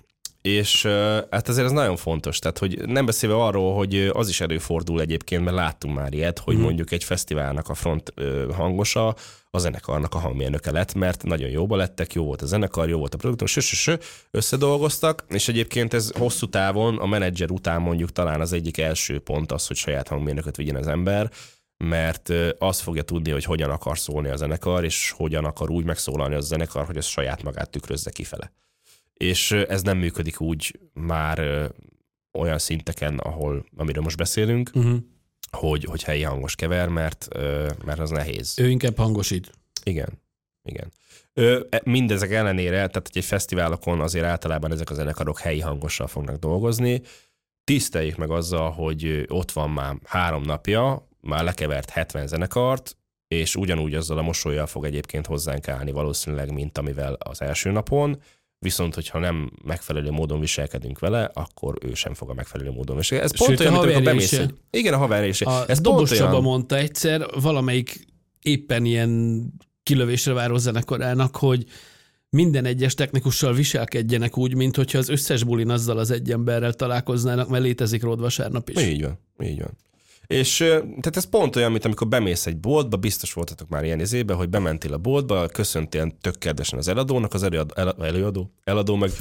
És hát ezért ez nagyon fontos, tehát hogy nem beszélve arról, hogy az is előfordul egyébként, mert láttunk már ilyet, hogy hmm. mondjuk egy fesztiválnak a front hangosa, a zenekarnak a hangmérnöke lett, mert nagyon jóba lettek, jó volt a zenekar, jó volt a produktor, sö-sö-sö, összedolgoztak, és egyébként ez hosszú távon, a menedzser után mondjuk talán az egyik első pont az, hogy saját hangmérnököt vigyen az ember, mert azt fogja tudni, hogy hogyan akar szólni a zenekar, és hogyan akar úgy megszólalni a zenekar, hogy ez saját magát tükrözze kifele. És ez nem működik úgy már ö, olyan szinteken, ahol, amiről most beszélünk, uh-huh. hogy, hogy helyi hangos kever, mert, ö, mert az nehéz. Ő inkább hangosít. Igen, igen. Ö, mindezek ellenére, tehát egy fesztiválokon azért általában ezek a zenekarok helyi hangossal fognak dolgozni. Tiszteljék meg azzal, hogy ott van már három napja, már lekevert hetven zenekart, és ugyanúgy azzal a mosollyal fog egyébként hozzánk állni valószínűleg, mint amivel az első napon. Viszont, hogyha nem megfelelő módon viselkedünk vele, akkor ő sem fog a megfelelő módon viselkedni. Ez pont Sőt, olyan, mint amikor bemész egy... Igen, a haverjése. A ez Dobos Csaba olyan... mondta egyszer valamelyik éppen ilyen kilövésre váró zenekarának, hogy minden egyes technikussal viselkedjenek úgy, mint hogyha az összes bulin azzal az egy emberrel találkoznának, mert létezik Ród vasárnap is. Így van, így van. És tehát ez pont olyan, mint amikor bemész egy boltba, biztos voltatok már ilyen izébe, hogy bementél a boltba, köszöntél tök kedvesen az eladónak, az előadó, előadó eladó meg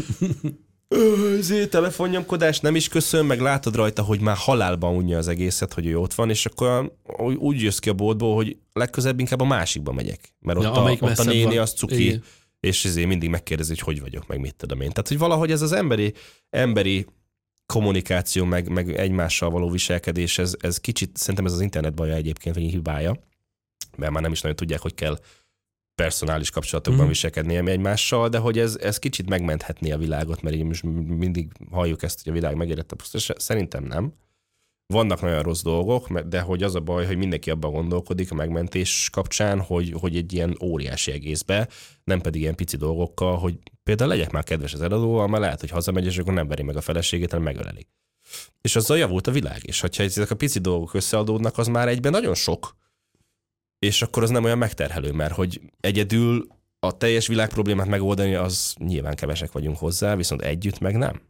ezért telefonnyomkodás, nem is köszön, meg látod rajta, hogy már halálban unja az egészet, hogy ő ott van, és akkor úgy jössz ki a boltból, hogy legközelebb inkább a másikba megyek. Mert ott, ja, a, ott a néni van. Az cuki, igen. És ezért mindig megkérdezi, hogy hogy vagyok, meg mit tudom én. Tehát, hogy valahogy ez az emberi, emberi kommunikáció, meg, meg egymással való viselkedés, ez, ez kicsit, szerintem ez az internet baja egyébként, vagy hibája, mert már nem is nagyon tudják, hogy kell personális kapcsolatokban mm. viselkedni egymással, de hogy ez, ez kicsit megmenthetné a világot, mert így most mindig halljuk ezt, hogy a világ megérett a pusztás. Szerintem nem. Vannak nagyon rossz dolgok, de hogy az a baj, hogy mindenki abban gondolkodik a megmentés kapcsán, hogy, hogy egy ilyen óriási egészbe, nem pedig ilyen pici dolgokkal, hogy például legyek már kedves az eladóval, mert lehet, hogy hazamegy, és akkor nem veri meg a feleségét, hanem megölelik. És azzal javult a világ. És ha ezek a pici dolgok összeadódnak, az már egyben nagyon sok, és akkor az nem olyan megterhelő, mert hogy egyedül a teljes világ problémát megoldani, az nyilván kevesek vagyunk hozzá, viszont együtt meg nem.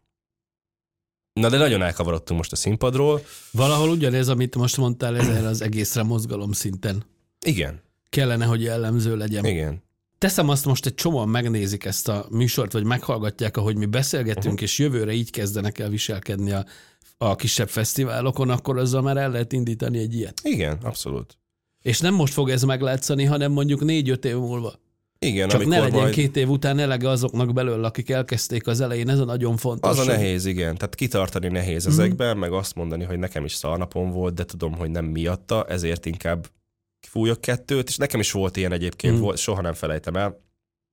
Na de nagyon elkavarodtunk most a színpadról. Valahol ugyanez, amit most mondtál, ez az egészre mozgalom szinten. Igen. Kellene, hogy jellemző legyen. Igen. Teszem azt, most egy csomóan megnézik ezt a műsort, vagy meghallgatják, ahogy mi beszélgetünk, uh-huh. és jövőre így kezdenek el viselkedni a, a kisebb fesztiválokon, akkor azzal már el lehet indítani egy ilyet. Igen, abszolút. És nem most fog ez meglátszani, hanem mondjuk négy-öt év múlva. Igen, csak ne legyen majd... két év után elege azoknak belőle, akik elkezdték az elején, ez a nagyon fontos. Az a nehéz, igen. Tehát kitartani nehéz mm. ezekben, meg azt mondani, hogy nekem is szarnapom volt, de tudom, hogy nem miatta, ezért inkább fújok kettőt, és nekem is volt ilyen egyébként, Mm. volt, soha nem felejtem el.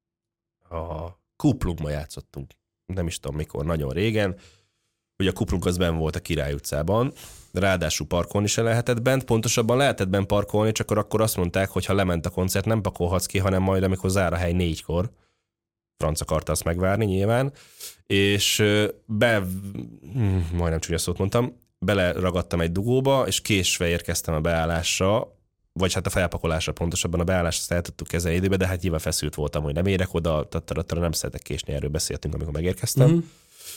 A Kuplungma játszottunk, nem is tudom mikor, nagyon régen. Ugye a Kuplung az benn volt a Király utcában, ráadásul parkolni se lehetett bent, pontosabban lehetett bent parkolni, csak akkor azt mondták, hogy ha lement a koncert, nem pakolhatsz ki, hanem majd amikor zár a hely négykor. Franc akarta azt megvárni nyilván, és be, majdnem csúnya szót mondtam, beleragadtam egy dugóba, és késve érkeztem a beállásra, vagy hát a felpakolásra pontosabban, a beállást azt el tudtuk kezelni időbe, de hát nyilván feszült voltam, hogy nem érek oda, tattaratara nem szeretek késni, erről beszéltünk, amikor megérkeztem. Mm-hmm.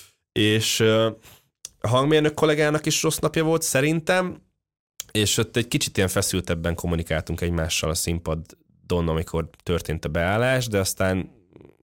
És a hangmérnök kollégának is rossz napja volt szerintem, és ott egy kicsit ilyen feszültebben kommunikáltunk egymással a színpadon, amikor történt a beállás, de aztán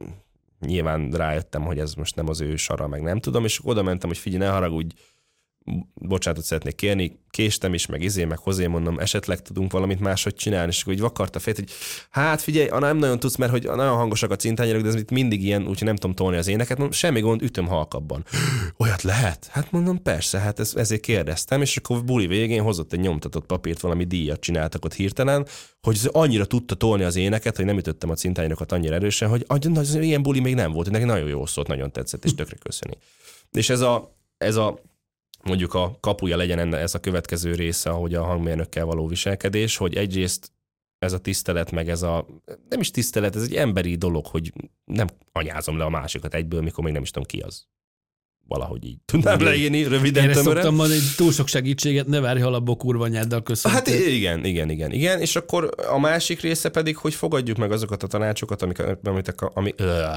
nyilván rájöttem, hogy ez most nem az ő sara, meg nem tudom, és oda mentem, hogy figyelj, ne haragudj, bocsánatot szeretnék kérni, késtem is, meg izé, meg hozé mondom, esetleg tudunk valamit máshogy csinálni, és akkor így vakarta fejt, hogy hát figyelj, nem nagyon tudsz, mert hogy nagyon hangosak a cintányérok, de ez itt mindig ilyen, úgyhogy nem tudom tolni az éneket, mondom, semmi gond, ütöm halkabban. Olyat lehet? Hát mondom, persze, hát ez, ezért kérdeztem, és akkor buli végén hozott egy nyomtatott papírt, valami díjat csináltak ott hirtelen, hogy annyira tudta tolni az éneket, hogy nem ütöttem a cintányerokat annyira erősen, hogy az ilyen buli még nem volt, neki nagyon jó szólt, nagyon tetszett, és tökre köszöni. És ez a, ez a mondjuk a kapuja legyen enne, ez a következő része, ahogy a hangmérnökkel való viselkedés, hogy egyrészt ez a tisztelet, meg ez a, nem is tisztelet, ez egy emberi dolog, hogy nem anyázom le a másikat egyből, mikor még nem is tudom ki az. Valahogy így tudnám leírni, röviden, tömören. Én szoktam mondani, hogy túl sok segítséget ne várj, ha abból kurva nyáddal köszöntél. Hát igen, igen, igen, igen, és akkor a másik része pedig, hogy fogadjuk meg azokat a tanácsokat, amiket, amiket, ami,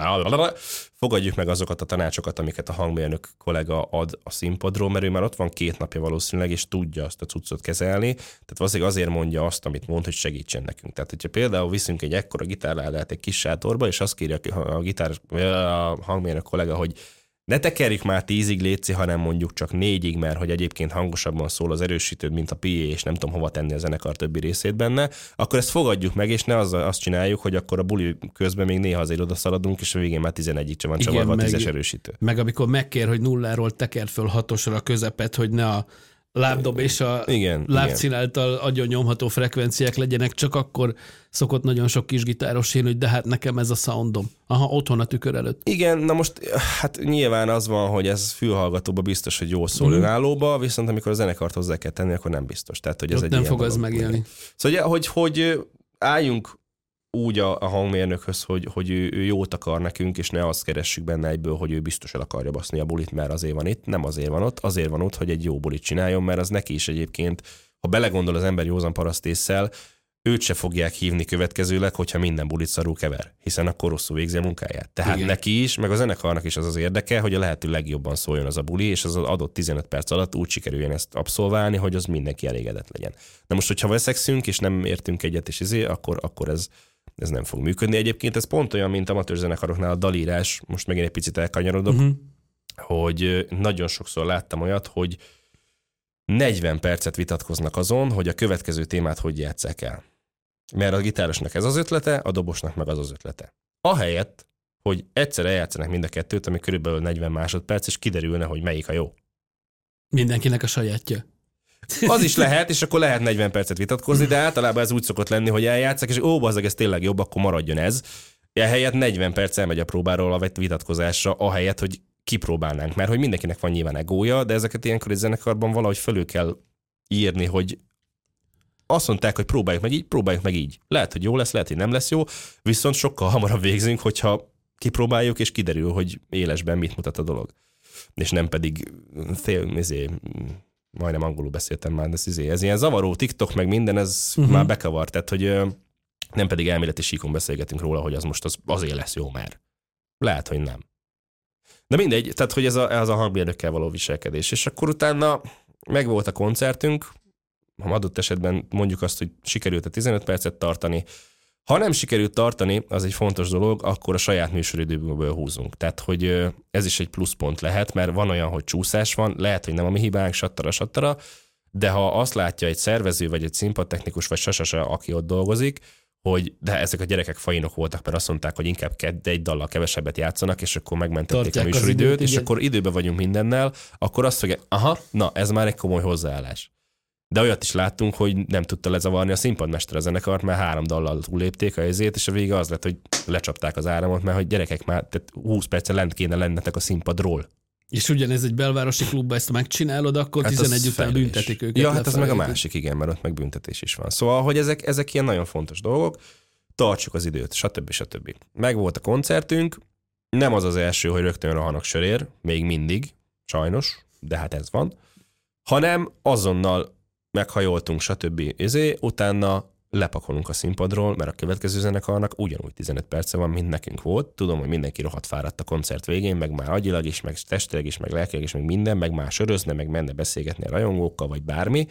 fogadjuk meg azokat a tanácsokat, amiket a hangmérnök kollega ad a színpadról, mert ő már ott van két napja valószínűleg, és tudja azt a cuccot kezelni, tehát valószínűleg azért mondja azt, amit mond, hogy segítsen nekünk. Tehát, hogyha például viszünk egy ekkora gitárládát egy kis sátorba, és azt kérje a, gitár, a hangmérnök kollega, hogy ne tekerjük már tízig, létszi, hanem mondjuk csak négyig, mert hogy egyébként hangosabban szól az erősítőd, mint a pé á, és nem tudom hova tenni a zenekar többi részét benne, akkor ezt fogadjuk meg, és ne az, azt csináljuk, hogy akkor a buli közben még néha azért odaszaladunk, és a végén már tizenegyig csak van csavarva a tízes erősítő. Meg amikor megkér, hogy nulláról tekerd föl hatosra a közepet, hogy ne a lábdob és a igen, lábcín által agyon nyomható frekvenciák legyenek, csak akkor szokott nagyon sok kis gitáros én, hogy de hát nekem ez a soundom. Aha, otthon a tükör előtt. Igen, na most hát nyilván az van, hogy ez fülhallgatóba biztos, hogy jól szól mm. önállóba, viszont amikor a zenekart hozzá kell tenni, akkor nem biztos. Tehát, hogy ez ott egy nem ilyen fog az megélni. Szóval, hogy, hogy álljunk úgy a, a hangmérnökhöz, hogy, hogy ő, ő jót akar nekünk, és ne azt keressük benne egyből, hogy ő biztos el akarja baszni a bulit, mert azért van itt, nem azért van ott, azért van ott, hogy egy jó bulit csináljon, mert az neki is egyébként, ha belegondol az ember józan parasztésszel, őt se fogják hívni következőleg, hogyha minden bulit szarul kever, hiszen akkor rosszul végzi a munkáját. Tehát igen. Neki is, meg a zenekarnak is az az érdeke, hogy a lehető legjobban szóljon az a buli, és az adott tizenöt perc alatt úgy sikerüljen ezt abszolválni, hogy az mindenki elégedett legyen. Na most, hogyha veszekszünk, és nem értünk egyet, és izé, akkor, akkor ez ez nem fog működni. Egyébként ez pont olyan, mint amatőr zenekaroknál a dalírás, most megint egy picit elkanyarodok, uh-huh. hogy nagyon sokszor láttam olyat, hogy negyven percet vitatkoznak azon, hogy a következő témát hogy játsszák el. Mert a gitárosnak ez az ötlete, a dobosnak meg az az ötlete. Ahelyett, hogy egyszer eljátszanak mind a kettőt, ami körülbelül negyven másodperc, és kiderülne, hogy melyik a jó. Mindenkinek a sajátja. Az is lehet, és akkor lehet negyven percet vitatkozni, de általában ez úgy szokott lenni, hogy eljátszak, és ó, bazdmeg, ez tényleg jobb, akkor maradjon ez. Ehelyett negyven perc elmegy a próbáról a vitatkozásra, ahelyett, hogy kipróbálnánk, mert hogy mindenkinek van nyilván egója, de ezeket ilyenkor egy zenekarban valahogy fölül kell írni, hogy azt mondták, hogy próbáljuk meg így, próbáljuk meg így. Lehet, hogy jó lesz, lehet, hogy nem lesz jó, viszont sokkal hamarabb végzünk, hogyha kipróbáljuk, és kiderül, hogy élesben mit mutat a dolog. És nem pedig fél, izé, majdnem angolul beszéltem már, de ez, izé, ez ilyen zavaró TikTok, meg minden, ez uh-huh. már bekavar, tehát hogy ö, nem pedig elméleti síkon beszélgetünk róla, hogy az most az, azért lesz jó már. Lehet, hogy nem. De mindegy, tehát hogy ez a, ez a hangmérnökkel való viselkedés. És akkor utána megvolt a koncertünk, ha adott esetben mondjuk azt, hogy sikerült a tizenöt percet tartani. Ha nem sikerült tartani, az egy fontos dolog, akkor a saját műsoridőből húzunk. Tehát, hogy ez is egy pluszpont lehet, mert van olyan, hogy csúszás van, lehet, hogy nem a mi hibánk, sattara, sattara, de ha azt látja egy szervező, vagy egy színpadtechnikus, vagy sasasa, aki ott dolgozik, hogy de ezek a gyerekek fainok voltak, mert azt mondták, hogy inkább egy dallal kevesebbet játszanak, és akkor megmentették Tartják a műsoridőt, időt, és igen. akkor időben vagyunk mindennel, akkor azt fogja, aha, na, ez már egy komoly hozzáállás. De olyat is láttunk, hogy nem tudta lezavarni a színpadmester a zenekart, mert három dallal túllépték a ezét, és a vége az lett, hogy lecsapták az áramot, mert hogy gyerekek már tehát húsz perccel lent kéne lennetek a színpadról. És ugyanez egy belvárosi klubban ezt megcsinálod, akkor hát tizenegy után büntetik őket. Ja, hát ez meg a másik, igen, mert ott meg büntetés is van. Szóval, hogy ezek, ezek ilyen nagyon fontos dolgok, tartsuk az időt, stb. stb. Meg volt a koncertünk, nem az az első, hogy rögtön rohanok sörér, még mindig, sajnos, de hát ez van, hanem azonnal meghajoltunk, stb. Izé, utána lepakolunk a színpadról, mert a következő zenekarnak ugyanúgy tizenöt perce van, mint nekünk volt. Tudom, hogy mindenki rohadt fáradt a koncert végén, meg már agyilag is, meg testileg is, meg lelkileg is, meg minden, meg már sörözne, meg menne beszélgetni a rajongókkal, vagy bármi,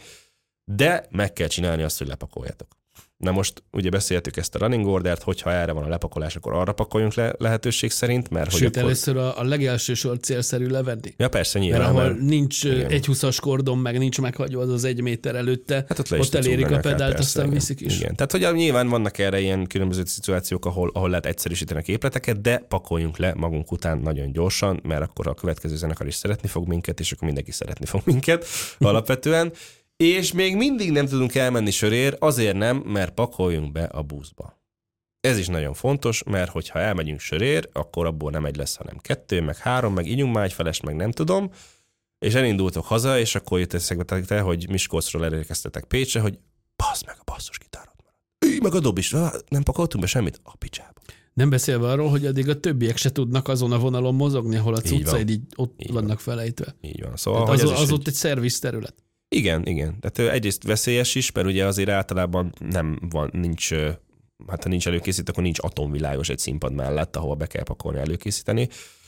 de meg kell csinálni azt, hogy lepakoljatok. Na most ugye beszéltük ezt a running ordert, hogyha erre van a lepakolás, akkor arra pakoljunk le lehetőség szerint, mert Sőt, hogy akkor... először a, a legelső sor célszerű levenni. Ja, persze, nyilván. Mert ahol mert... nincs egy húszas kordon, meg nincs meghagyva az az egy méter előtte, hát ott, ott elérik a pedált, persze, aztán igen. viszik is. Igen. Tehát, hogy nyilván vannak erre ilyen különböző szituációk, ahol, ahol lehet egyszerűsíteni a képleteket, de pakoljunk le magunk után nagyon gyorsan, mert akkor a következő zenekar is szeretni fog minket, és akkor mindenki szeretni fog minket alapvetően. És még mindig nem tudunk elmenni sörér, azért nem, mert pakoljunk be a buszba. Ez is nagyon fontos, mert hogyha elmegyünk sörér, akkor abból nem egy lesz, hanem kettő, meg három, meg ígyunk már egy felest, meg nem tudom, és elindultok haza, és akkor jött eszekbe te, hogy Miskolcról elérkeztetek Pécsre, hogy bassz meg a basszus gitárod marad. Így meg a dob is, nem pakoltunk be semmit, a picsába. Nem beszélve arról, hogy addig a többiek se tudnak azon a vonalon mozogni, ahol a cuccaid így, így ott így vannak van. felejtve. Így van. Szóval, az, az, az egy... ott egy szerviz terület. Igen, igen. Tehát egyrészt veszélyes is, mert ugye azért általában nem van, nincs, hát ha nincs előkészít, akkor nincs atomvilágos egy színpad mellett, ahova be kell pakolni, előkészíteni.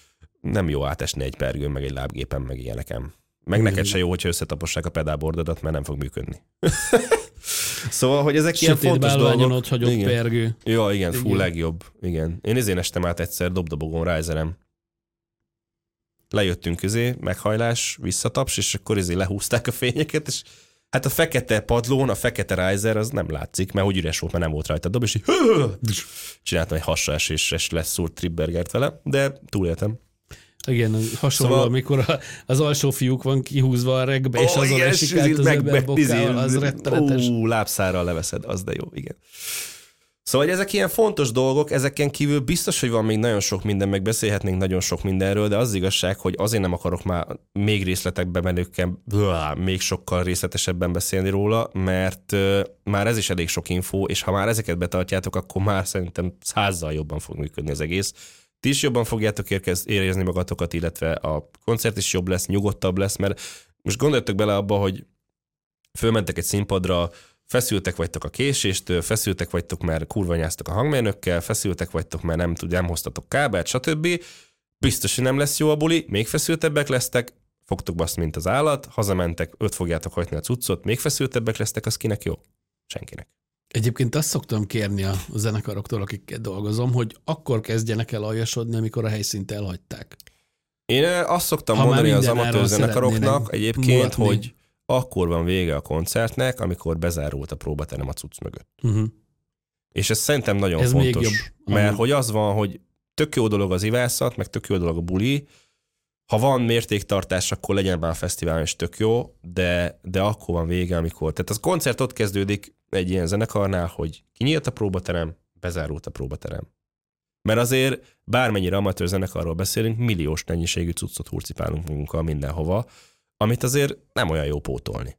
Nem jó átesni egy pergőn, meg egy lábgépen, meg ilyenekem. Meg igen, neked se jó, hogyha összetapossák a pedálbordodat, mert nem fog működni. Szóval, hogy ezek ilyen fontos dolgok. ott hagyott igen. pergő. Jó, igen, fú, igen. legjobb. Igen. Én ezért estem át egyszer dobdobogón Riserem. Lejöttünk közé, meghajlás, visszataps, és akkor ezért lehúzták a fényeket, és hát a fekete padlón, a fekete Riser az nem látszik, mert úgy üres volt, mert nem volt rajta a dob, és így csináltam egy hasraeséses leszúrt tripbergert vele, de túléltem. Igen, hasonló, szóval... amikor az alsó fiúk van kihúzva a regbe, és azon esik át az ember bokával, az rettenetes. Ó, lábszárral leveszed, az de jó, igen. Szóval ezek ilyen fontos dolgok, ezeken kívül biztos, hogy van még nagyon sok minden, meg beszélhetnénk nagyon sok mindenről, de az igazság, hogy azért nem akarok már még részletekbe menőkkel, még sokkal részletesebben beszélni róla, mert uh, már ez is elég sok info, és ha már ezeket betartjátok, akkor már szerintem százzal jobban fog működni az egész. Ti is jobban fogjátok érkez, érezni magatokat, illetve a koncert is jobb lesz, nyugodtabb lesz, mert most gondoljatok bele abba, hogy fölmentek egy színpadra, feszültek vagytok a késéstől, feszültek vagytok, mert kurvanyáztok a hangmérnökkel, feszültek vagytok, mert nem tud, nem hoztatok kábelt, stb. Biztos, hogy nem lesz jó a buli, még feszültebbek lesztek, fogtok baszni, mint az állat, hazamentek, öt fogjátok hagyni a cuccot, még feszültebbek lesztek, az kinek jó? Senkinek. Egyébként azt szoktam kérni a zenekaroktól, akikkel dolgozom, hogy akkor kezdjenek el aljasodni, amikor a helyszínt elhagyták. Én azt szoktam ha mondani az amatőr zenekaroknak egyébként, mulatni. Hogy akkor van vége a koncertnek, amikor bezárult a próbaterem a cucc mögött. Uh-huh. És ez szerintem nagyon ez fontos, még jobb, mert hogy az van, hogy tök jó dolog az ivászat, meg tök jó dolog a buli, ha van mértéktartás, akkor legyen már a fesztiválon is tök jó, de, de akkor van vége, amikor... Tehát az koncert ott kezdődik egy ilyen zenekarnál, hogy kinyílt a próbaterem, bezárult a próbaterem. Mert azért bármennyire amatőr zenekarról beszélünk, milliós mennyiségű cuccot hurcipálunk magunkkal mindenhova, amit azért nem olyan jó pótolni.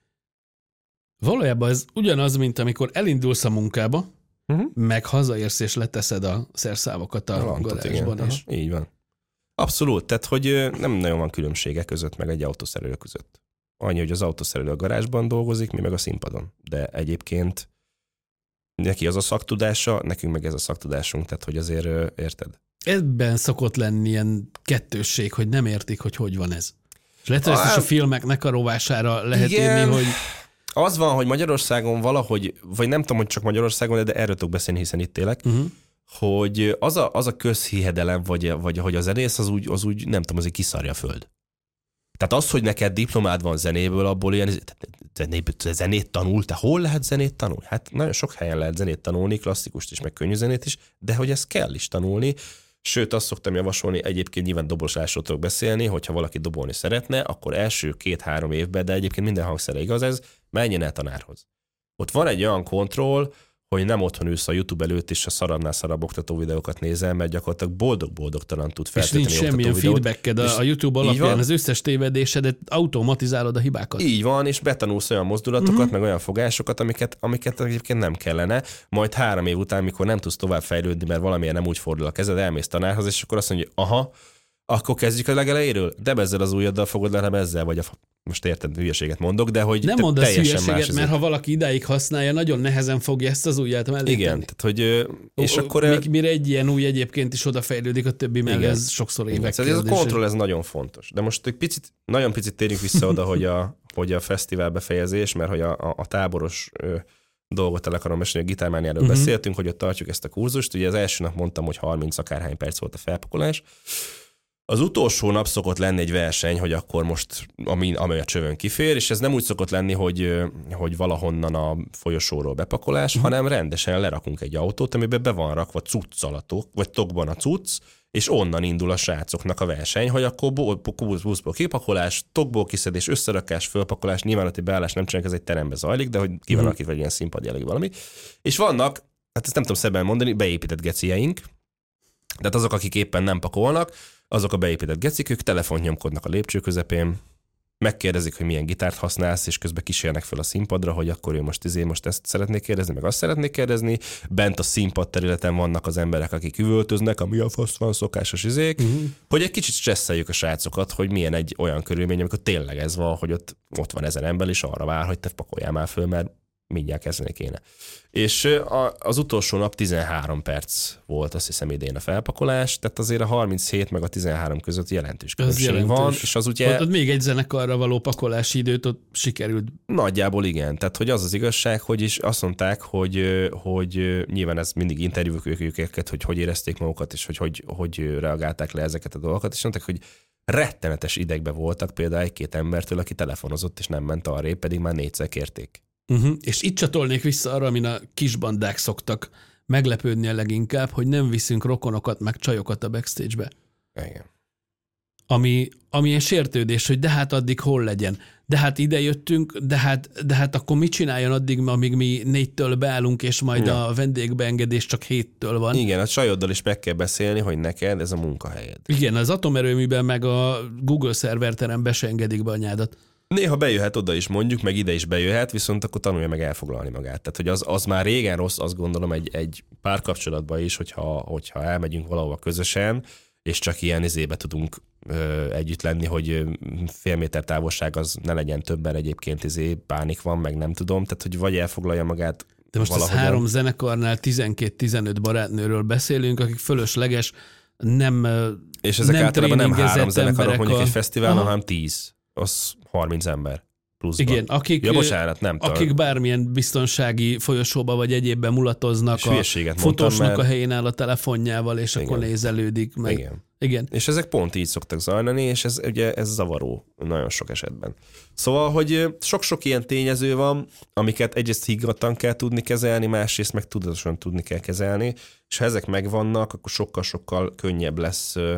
Valójában ez ugyanaz, mint amikor elindulsz a munkába, uh-huh. meg hazaérsz és leteszed a szerszávokat a, a garázsban. És... Így van. Abszolút, tehát hogy nem nagyon van különbsége között, meg egy autószerelő között. Annyi, hogy az autószerelő a garázsban dolgozik, mi meg a színpadon. De egyébként neki az a szaktudása, nekünk meg ez a szaktudásunk, tehát hogy azért érted. Ebben szokott lenni ilyen kettősség, hogy nem értik, hogy hogy van ez. És lehet, hogy ezt is a filmeknek a rovására lehet igen, írni, hogy... Az van, hogy Magyarországon valahogy, vagy nem tudom, hogy csak Magyarországon, de erről tudok beszélni, hiszen itt élek, uh-huh. hogy az a, az a közhiedelem, vagy, vagy hogy a zenész, az úgy, az úgy, nem tudom, az így kiszarja a föld. Tehát az, hogy neked diplomád van zenéből, abból ilyen zenét tanul, te hol lehet zenét tanulni? Hát nagyon sok helyen lehet zenét tanulni, klasszikust is, meg könnyű zenét is, de hogy ezt kell is tanulni. Sőt, azt szoktam javasolni, egyébként nyilván dobolásról tudok beszélni, hogyha valaki dobolni szeretne, akkor első két-három évben, de egyébként minden hangszerre igaz ez, menjen el tanárhoz. Ott van egy olyan kontroll, hogy nem otthon ülsz a YouTube előtt, és a szarabnál szarabb oktató videókat nézel, mert gyakorlatilag boldog-boldogtalan tud feltétlenül oktató videót. És nincs semmilyen feedbacked a, a YouTube alapján, az összes tévedésedet automatizálod a hibákat. Így van, és betanulsz olyan mozdulatokat, uh-huh. meg olyan fogásokat, amiket, amiket egyébként nem kellene. Majd három év után, mikor nem tudsz tovább fejlődni, mert valamiért nem úgy fordul a kezed, elmész tanárhoz, és akkor azt mondja, aha, akkor kezdjük a legelejéről, de bezzel az ujjaddal fogod le, nem ezzel, vagy a most érted, hülyeséget mondok, de hogy nem mondasz teljesen hülyeséget, mert ha valaki idáig használja, nagyon nehezen fogja ezt az ujját mellé. Igen, tehát hogy és o, akkor... Még, mire egy ilyen új egyébként is odafejlődik a többi mellé, ez sokszor évek kérdése. Ez a kontroll, ez nagyon fontos. De most egy picit, nagyon picit térjünk vissza oda, hogy a, hogy a fesztivál befejezés, mert hogy a, a, a táboros ö, dolgot el akarom mesélni, a Gitármániáról uh-huh. beszéltünk, hogy ott tartjuk ezt a kurzust. Ugye az első nap mondtam, hogy harminc akárhány perc volt a felpakolás. Az utolsó nap szokott lenni egy verseny, hogy akkor most, ami, amely a csövön kifér, és ez nem úgy szokott lenni, hogy, hogy valahonnan a folyosóról bepakolás, uh-huh. hanem rendesen lerakunk egy autót, amiben be van rakva cuccalatok, vagy tokban a cucc, és onnan indul a srácoknak a verseny, hogy akkor buszból kipakolás, tokból kiszedés, összerakás, fölpakolás, nyilván a beállás nem csinálják, ez egy terembe zajlik, de hogy ki van uh-huh. akit, vagy ilyen színpad jellegű valami. És vannak, hát ezt nem tudom szebben mondani, beépített gecieink, tehát azok, akik éppen nem pakolnak, azok a beépített gecik, ők telefont nyomkodnak a lépcső közepén, megkérdezik, hogy milyen gitárt használsz, és közben kísérnek fel a színpadra, hogy akkor ő most izé, most ezt szeretnék kérdezni, meg azt szeretnék kérdezni. Bent a színpad területen vannak az emberek, akik üvöltöznek, ami a fasz van, szokásos izék, uh-huh. hogy egy kicsit stresszeljük a srácokat, hogy milyen egy olyan körülmény, amikor tényleg ez van, hogy ott, ott van ezer ember, és arra vár, hogy te pakoljál már föl, mert mindjárt kezdeni kéne. És az utolsó nap tizenhárom perc volt, azt hiszem idén a felpakolás, tehát azért a harminchét meg a tizenhárom között jelentős különbség van. És az ugye... Ott még egy zenekarra való pakolási időt ott sikerült. Nagyjából igen. Tehát hogy az az igazság, hogy is azt mondták, hogy, hogy nyilván ez mindig interjúk őket, hogy hogy érezték magukat, és hogy, hogy hogy reagálták le ezeket a dolgokat, és mondták, hogy rettenetes idegbe voltak például egy-két embertől, aki telefonozott, és nem ment arrébb, pedig már négyszer kérték. Uh-huh. És itt csatolnék vissza arra, amin a kisbandák szoktak meglepődni a leginkább, hogy nem viszünk rokonokat, meg csajokat a backstage-be. Igen. Ami, ami ilyen sértődés, hogy de hát addig hol legyen. De hát ide jöttünk, de hát, de hát akkor mit csináljon addig, amíg mi négytől beállunk, és majd ja. a vendégbeengedés csak héttől van. Igen, a csajoddal is meg kell beszélni, hogy neked ez a munkahelyed. Igen, az atomerőműben meg a Google szerverterembe se engedik be anyádat. Néha bejöhet oda is mondjuk, meg ide is bejöhet, viszont akkor tanulja meg elfoglalni magát. Tehát, hogy az, az már régen rossz, azt gondolom egy, egy párkapcsolatban is, hogyha, hogyha elmegyünk valahova közösen, és csak ilyen izébe tudunk ö, együtt lenni, hogy fél méter távolság az ne legyen többen, egyébként izé pánik van, meg nem tudom, tehát hogy vagy elfoglalja magát. De most az három zenekarnál tizenkét-tizenöt barátnőről beszélünk, akik fölösleges, nem és ezek nem általában nem három zenekarok mondjuk a... egy fesztiválon, hanem tíz. Az harminc ember pluszban. Igen, akik, ja, bocsánat, nem akik tudom. bármilyen biztonsági folyosóba vagy egyébben mulatoznak, a fotósnak mert... a helyén áll a telefonjával, és igen. akkor nézelődik meg. Igen. Igen. És ezek pont így szoktak zajlani, és ez ugye ez zavaró nagyon sok esetben. Szóval, hogy sok-sok ilyen tényező van, amiket egyrészt higgadtan kell tudni kezelni, másrészt meg tudatosan tudni kell kezelni, és ha ezek megvannak, akkor sokkal-sokkal könnyebb lesz ö,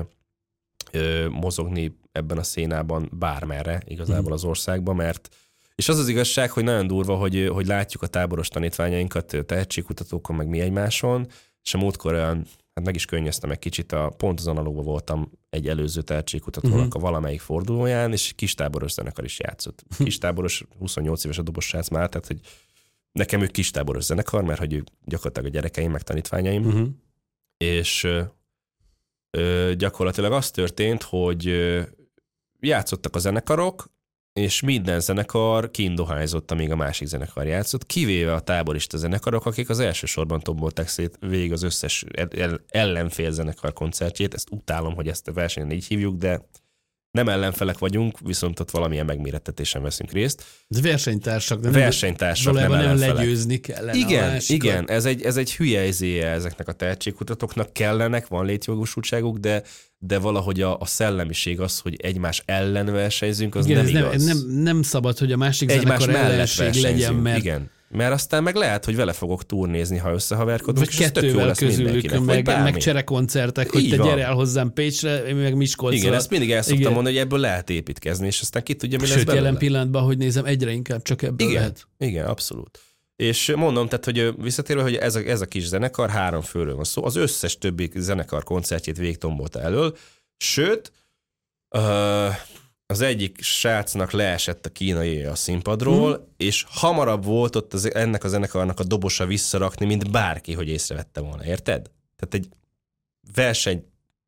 ö, mozogni ebben a szénában bármerre igazából az országban, mert és az az igazság, hogy nagyon durva, hogy, hogy látjuk a táboros tanítványainkat tehetségkutatókon, meg mi egymáson, és a múltkor olyan, hát meg is könnyeztem egy kicsit, a, pont az analógban voltam egy előző tehetségkutatónak uh-huh. a valamelyik fordulóján, és kistáboros zenekar is játszott. Kistáboros, huszonnyolc éves a dobos srác már, tehát hogy nekem ők kistáboros zenekar, mert hogy ők gyakorlatilag a gyerekeim, meg tanítványaim, uh-huh. és ö, gyakorlatilag az történt, hogy ö, játszottak a zenekarok, és minden zenekar kiindohányzott, amíg a másik zenekar játszott, kivéve a táborista zenekarok, akik az elsősorban tombolták szét végig az összes ellenfél zenekar koncertjét. Ezt utálom, hogy ezt a versenyen így hívjuk, de nem ellenfelek vagyunk, viszont ott valamilyen megmérettetésen veszünk részt. Ez versenytársak, de versenytársak, nem, nem ellenfelek. Nem legyőzni kellene. Igen, igen, ez egy, ez egy hülye izéje ezeknek a tehetségkutatóknak, kellenek, van létjogosultságuk, de de valahogy a, a szellemiség az, hogy egymás ellen versenyzünk, az igen, nem igaz. Nem, nem, nem szabad, hogy a másik egymás zenekar ellenség legyen, mert, igen. Mert aztán meg lehet, hogy vele fogok turnézni, ha összehaverkodunk, vagy és ez tök jó kettővel lesz közülük, meg, meg cserekoncertek, hogy így te van. gyere el hozzám Pécsre, én meg Miskolcra. Igen, ezt mindig el szoktam Igen. mondani, hogy ebből lehet építkezni, és aztán ki tudja, mi lesz Sőt, belőle. jelen pillanatban, hogy nézem, egyre inkább csak ebből Igen, lehet. igen, abszolút. És mondom, tehát, hogy visszatérve, hogy ez a, ez a kis zenekar három főről van szó, az összes többi zenekar koncertjét végigtombolta elől, sőt, uh, az egyik srácnak leesett a kínai a színpadról, hmm. és hamarabb volt ott az, ennek a zenekarnak a dobosa visszarakni, mint bárki, hogy észrevette volna, érted? Tehát egy verseny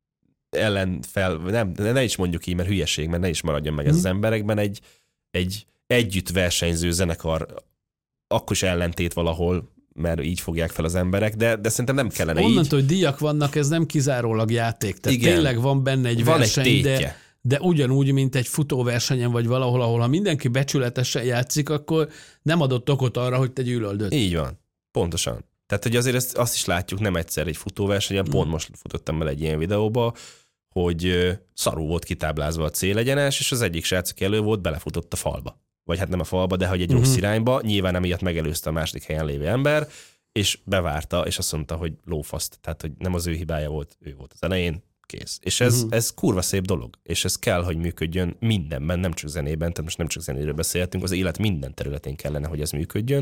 ellen fel, nem, ne is mondjuk így, mert hülyeség, mert ne is maradjon meg ez hmm. az emberekben, egy, egy együtt versenyző zenekar akkor is ellentét valahol, mert így fogják fel az emberek, de, de szerintem nem kellene Onnantól, így. hogy díjak vannak, ez nem kizárólag játék. Tehát Igen. tényleg van benne egy Van verseny, egy de, de ugyanúgy, mint egy futóversenyen, vagy valahol, ahol ha mindenki becsületesen játszik, akkor nem adott okot arra, hogy te gyűlöldöd. Így van. Pontosan. Tehát, hogy azért ezt, azt is látjuk nem egyszer egy futóversenyen, mm. pont most futottam el egy ilyen videóba, hogy szarul volt kitáblázva a célegyenes, és az egyik srác, aki elő volt, belefutott a falba. Vagy hát nem a falba, de hogy egy rossz uh-huh. irányba, nyilván emiatt megelőzte a második helyen lévő ember, és bevárta, és azt mondta, hogy lófaszt, tehát hogy nem az ő hibája volt, ő volt az elején, kész. És ez, uh-huh. ez kurva szép dolog, és ez kell, hogy működjön mindenben, nem csak zenében, tehát most nem csak zenéről beszélhetünk, az élet minden területén kellene, hogy ez működjön,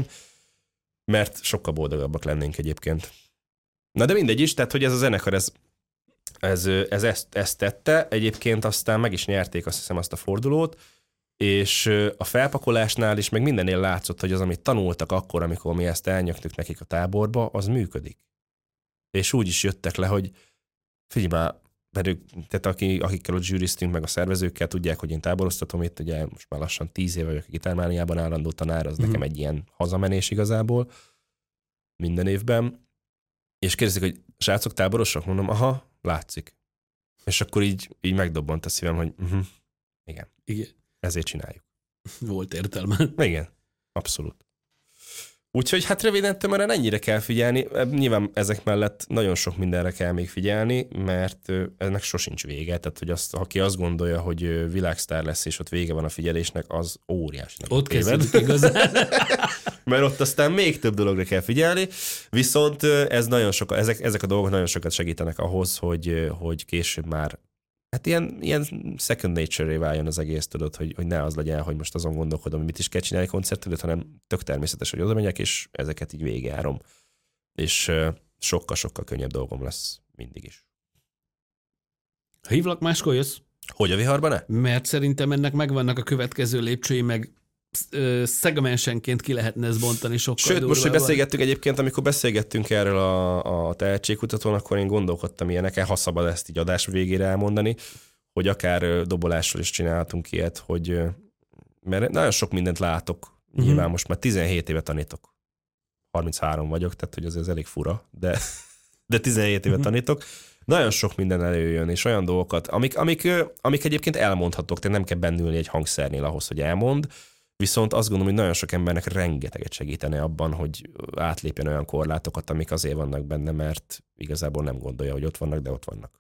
mert sokkal boldogabbak lennénk egyébként. Na de mindegy is, tehát hogy ez a zenekar, ez, ez, ez ezt, ezt tette, egyébként aztán meg is nyerték azt hiszem azt a fordulót, és a felpakolásnál is meg mindennél látszott, hogy az, amit tanultak akkor, amikor mi ezt elnyögtük nekik a táborba, az működik. És úgy is jöttek le, hogy figyelj már, mert ők, tehát akik, akikkel ott zsűriztünk, meg a szervezőkkel tudják, hogy én táboroztatom itt, ugye most már lassan tíz éve vagyok a gitármániában állandó tanár, az mm. nekem egy ilyen hazamenés igazából minden évben. És kérdezik, hogy srácok, táborosok? Mondom, aha, látszik. És akkor így, így megdobbant a szívem, hogy uh-huh, igen. Igen. Ezért csináljuk. Volt értelme. Igen, abszolút. Úgyhogy hát röviden tömören ennyire kell figyelni. Nyilván ezek mellett nagyon sok mindenre kell még figyelni, mert ennek sosincs vége. Tehát, hogy azt, aki azt gondolja, hogy világsztár lesz, és ott vége van a figyelésnek, az óriási. Ott kezdődik igazán. Mert ott aztán még több dologra kell figyelni. Viszont ez nagyon soka, ezek, ezek a dolgok nagyon sokat segítenek ahhoz, hogy, hogy később már hát ilyen, ilyen second nature-ré váljon az egész, tudod, hogy, hogy ne az legyen, hogy most azon gondolkodom, hogy mit is kell csinálni koncert előtt, hanem tök természetes, hogy oda megyek, és ezeket így végigjárom. És sokkal-sokkal könnyebb dolgom lesz mindig is. Ha hívlak, máskor jössz? Hogy a viharban ne? Mert szerintem ennek megvannak a következő lépcsői, meg szegmensenként ki lehetne ezt bontani sokkal Sőt, durvább. most, hogy beszélgettünk egyébként, amikor beszélgettünk erről a, a tehetségkutatón, akkor én gondolkodtam ilyeneken, ha szabad ezt így adás végére elmondani, hogy akár dobolással is csinálhatunk ilyet, hogy mert nagyon sok mindent látok, nyilván uh-huh. most már tizenhét éve tanítok. harminchárom vagyok, tehát hogy az ez elég fura, de, de tizenhét éve uh-huh. tanítok. Nagyon sok minden előjön, és olyan dolgokat, amik, amik, amik egyébként elmondhatók, tehát nem kell bennülni egy hangszernél ahhoz, hogy elmond. Viszont azt gondolom, hogy nagyon sok embernek rengeteget segítene abban, hogy átlépjen olyan korlátokat, amik azért vannak benne, mert igazából nem gondolja, hogy ott vannak, de ott vannak.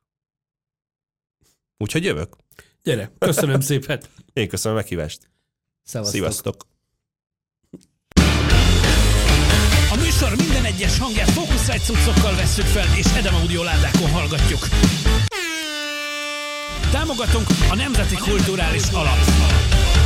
Úgyhogy jövök. Gyere, köszönöm szépen. Én köszönöm a meghívást. Szevasztok. Szívasztok. A műsor minden egyes hangját Focusrite cuccokkal vesszük fel, és Edem Audio ládákon hallgatjuk. Támogatunk a Nemzeti Kulturális Alap.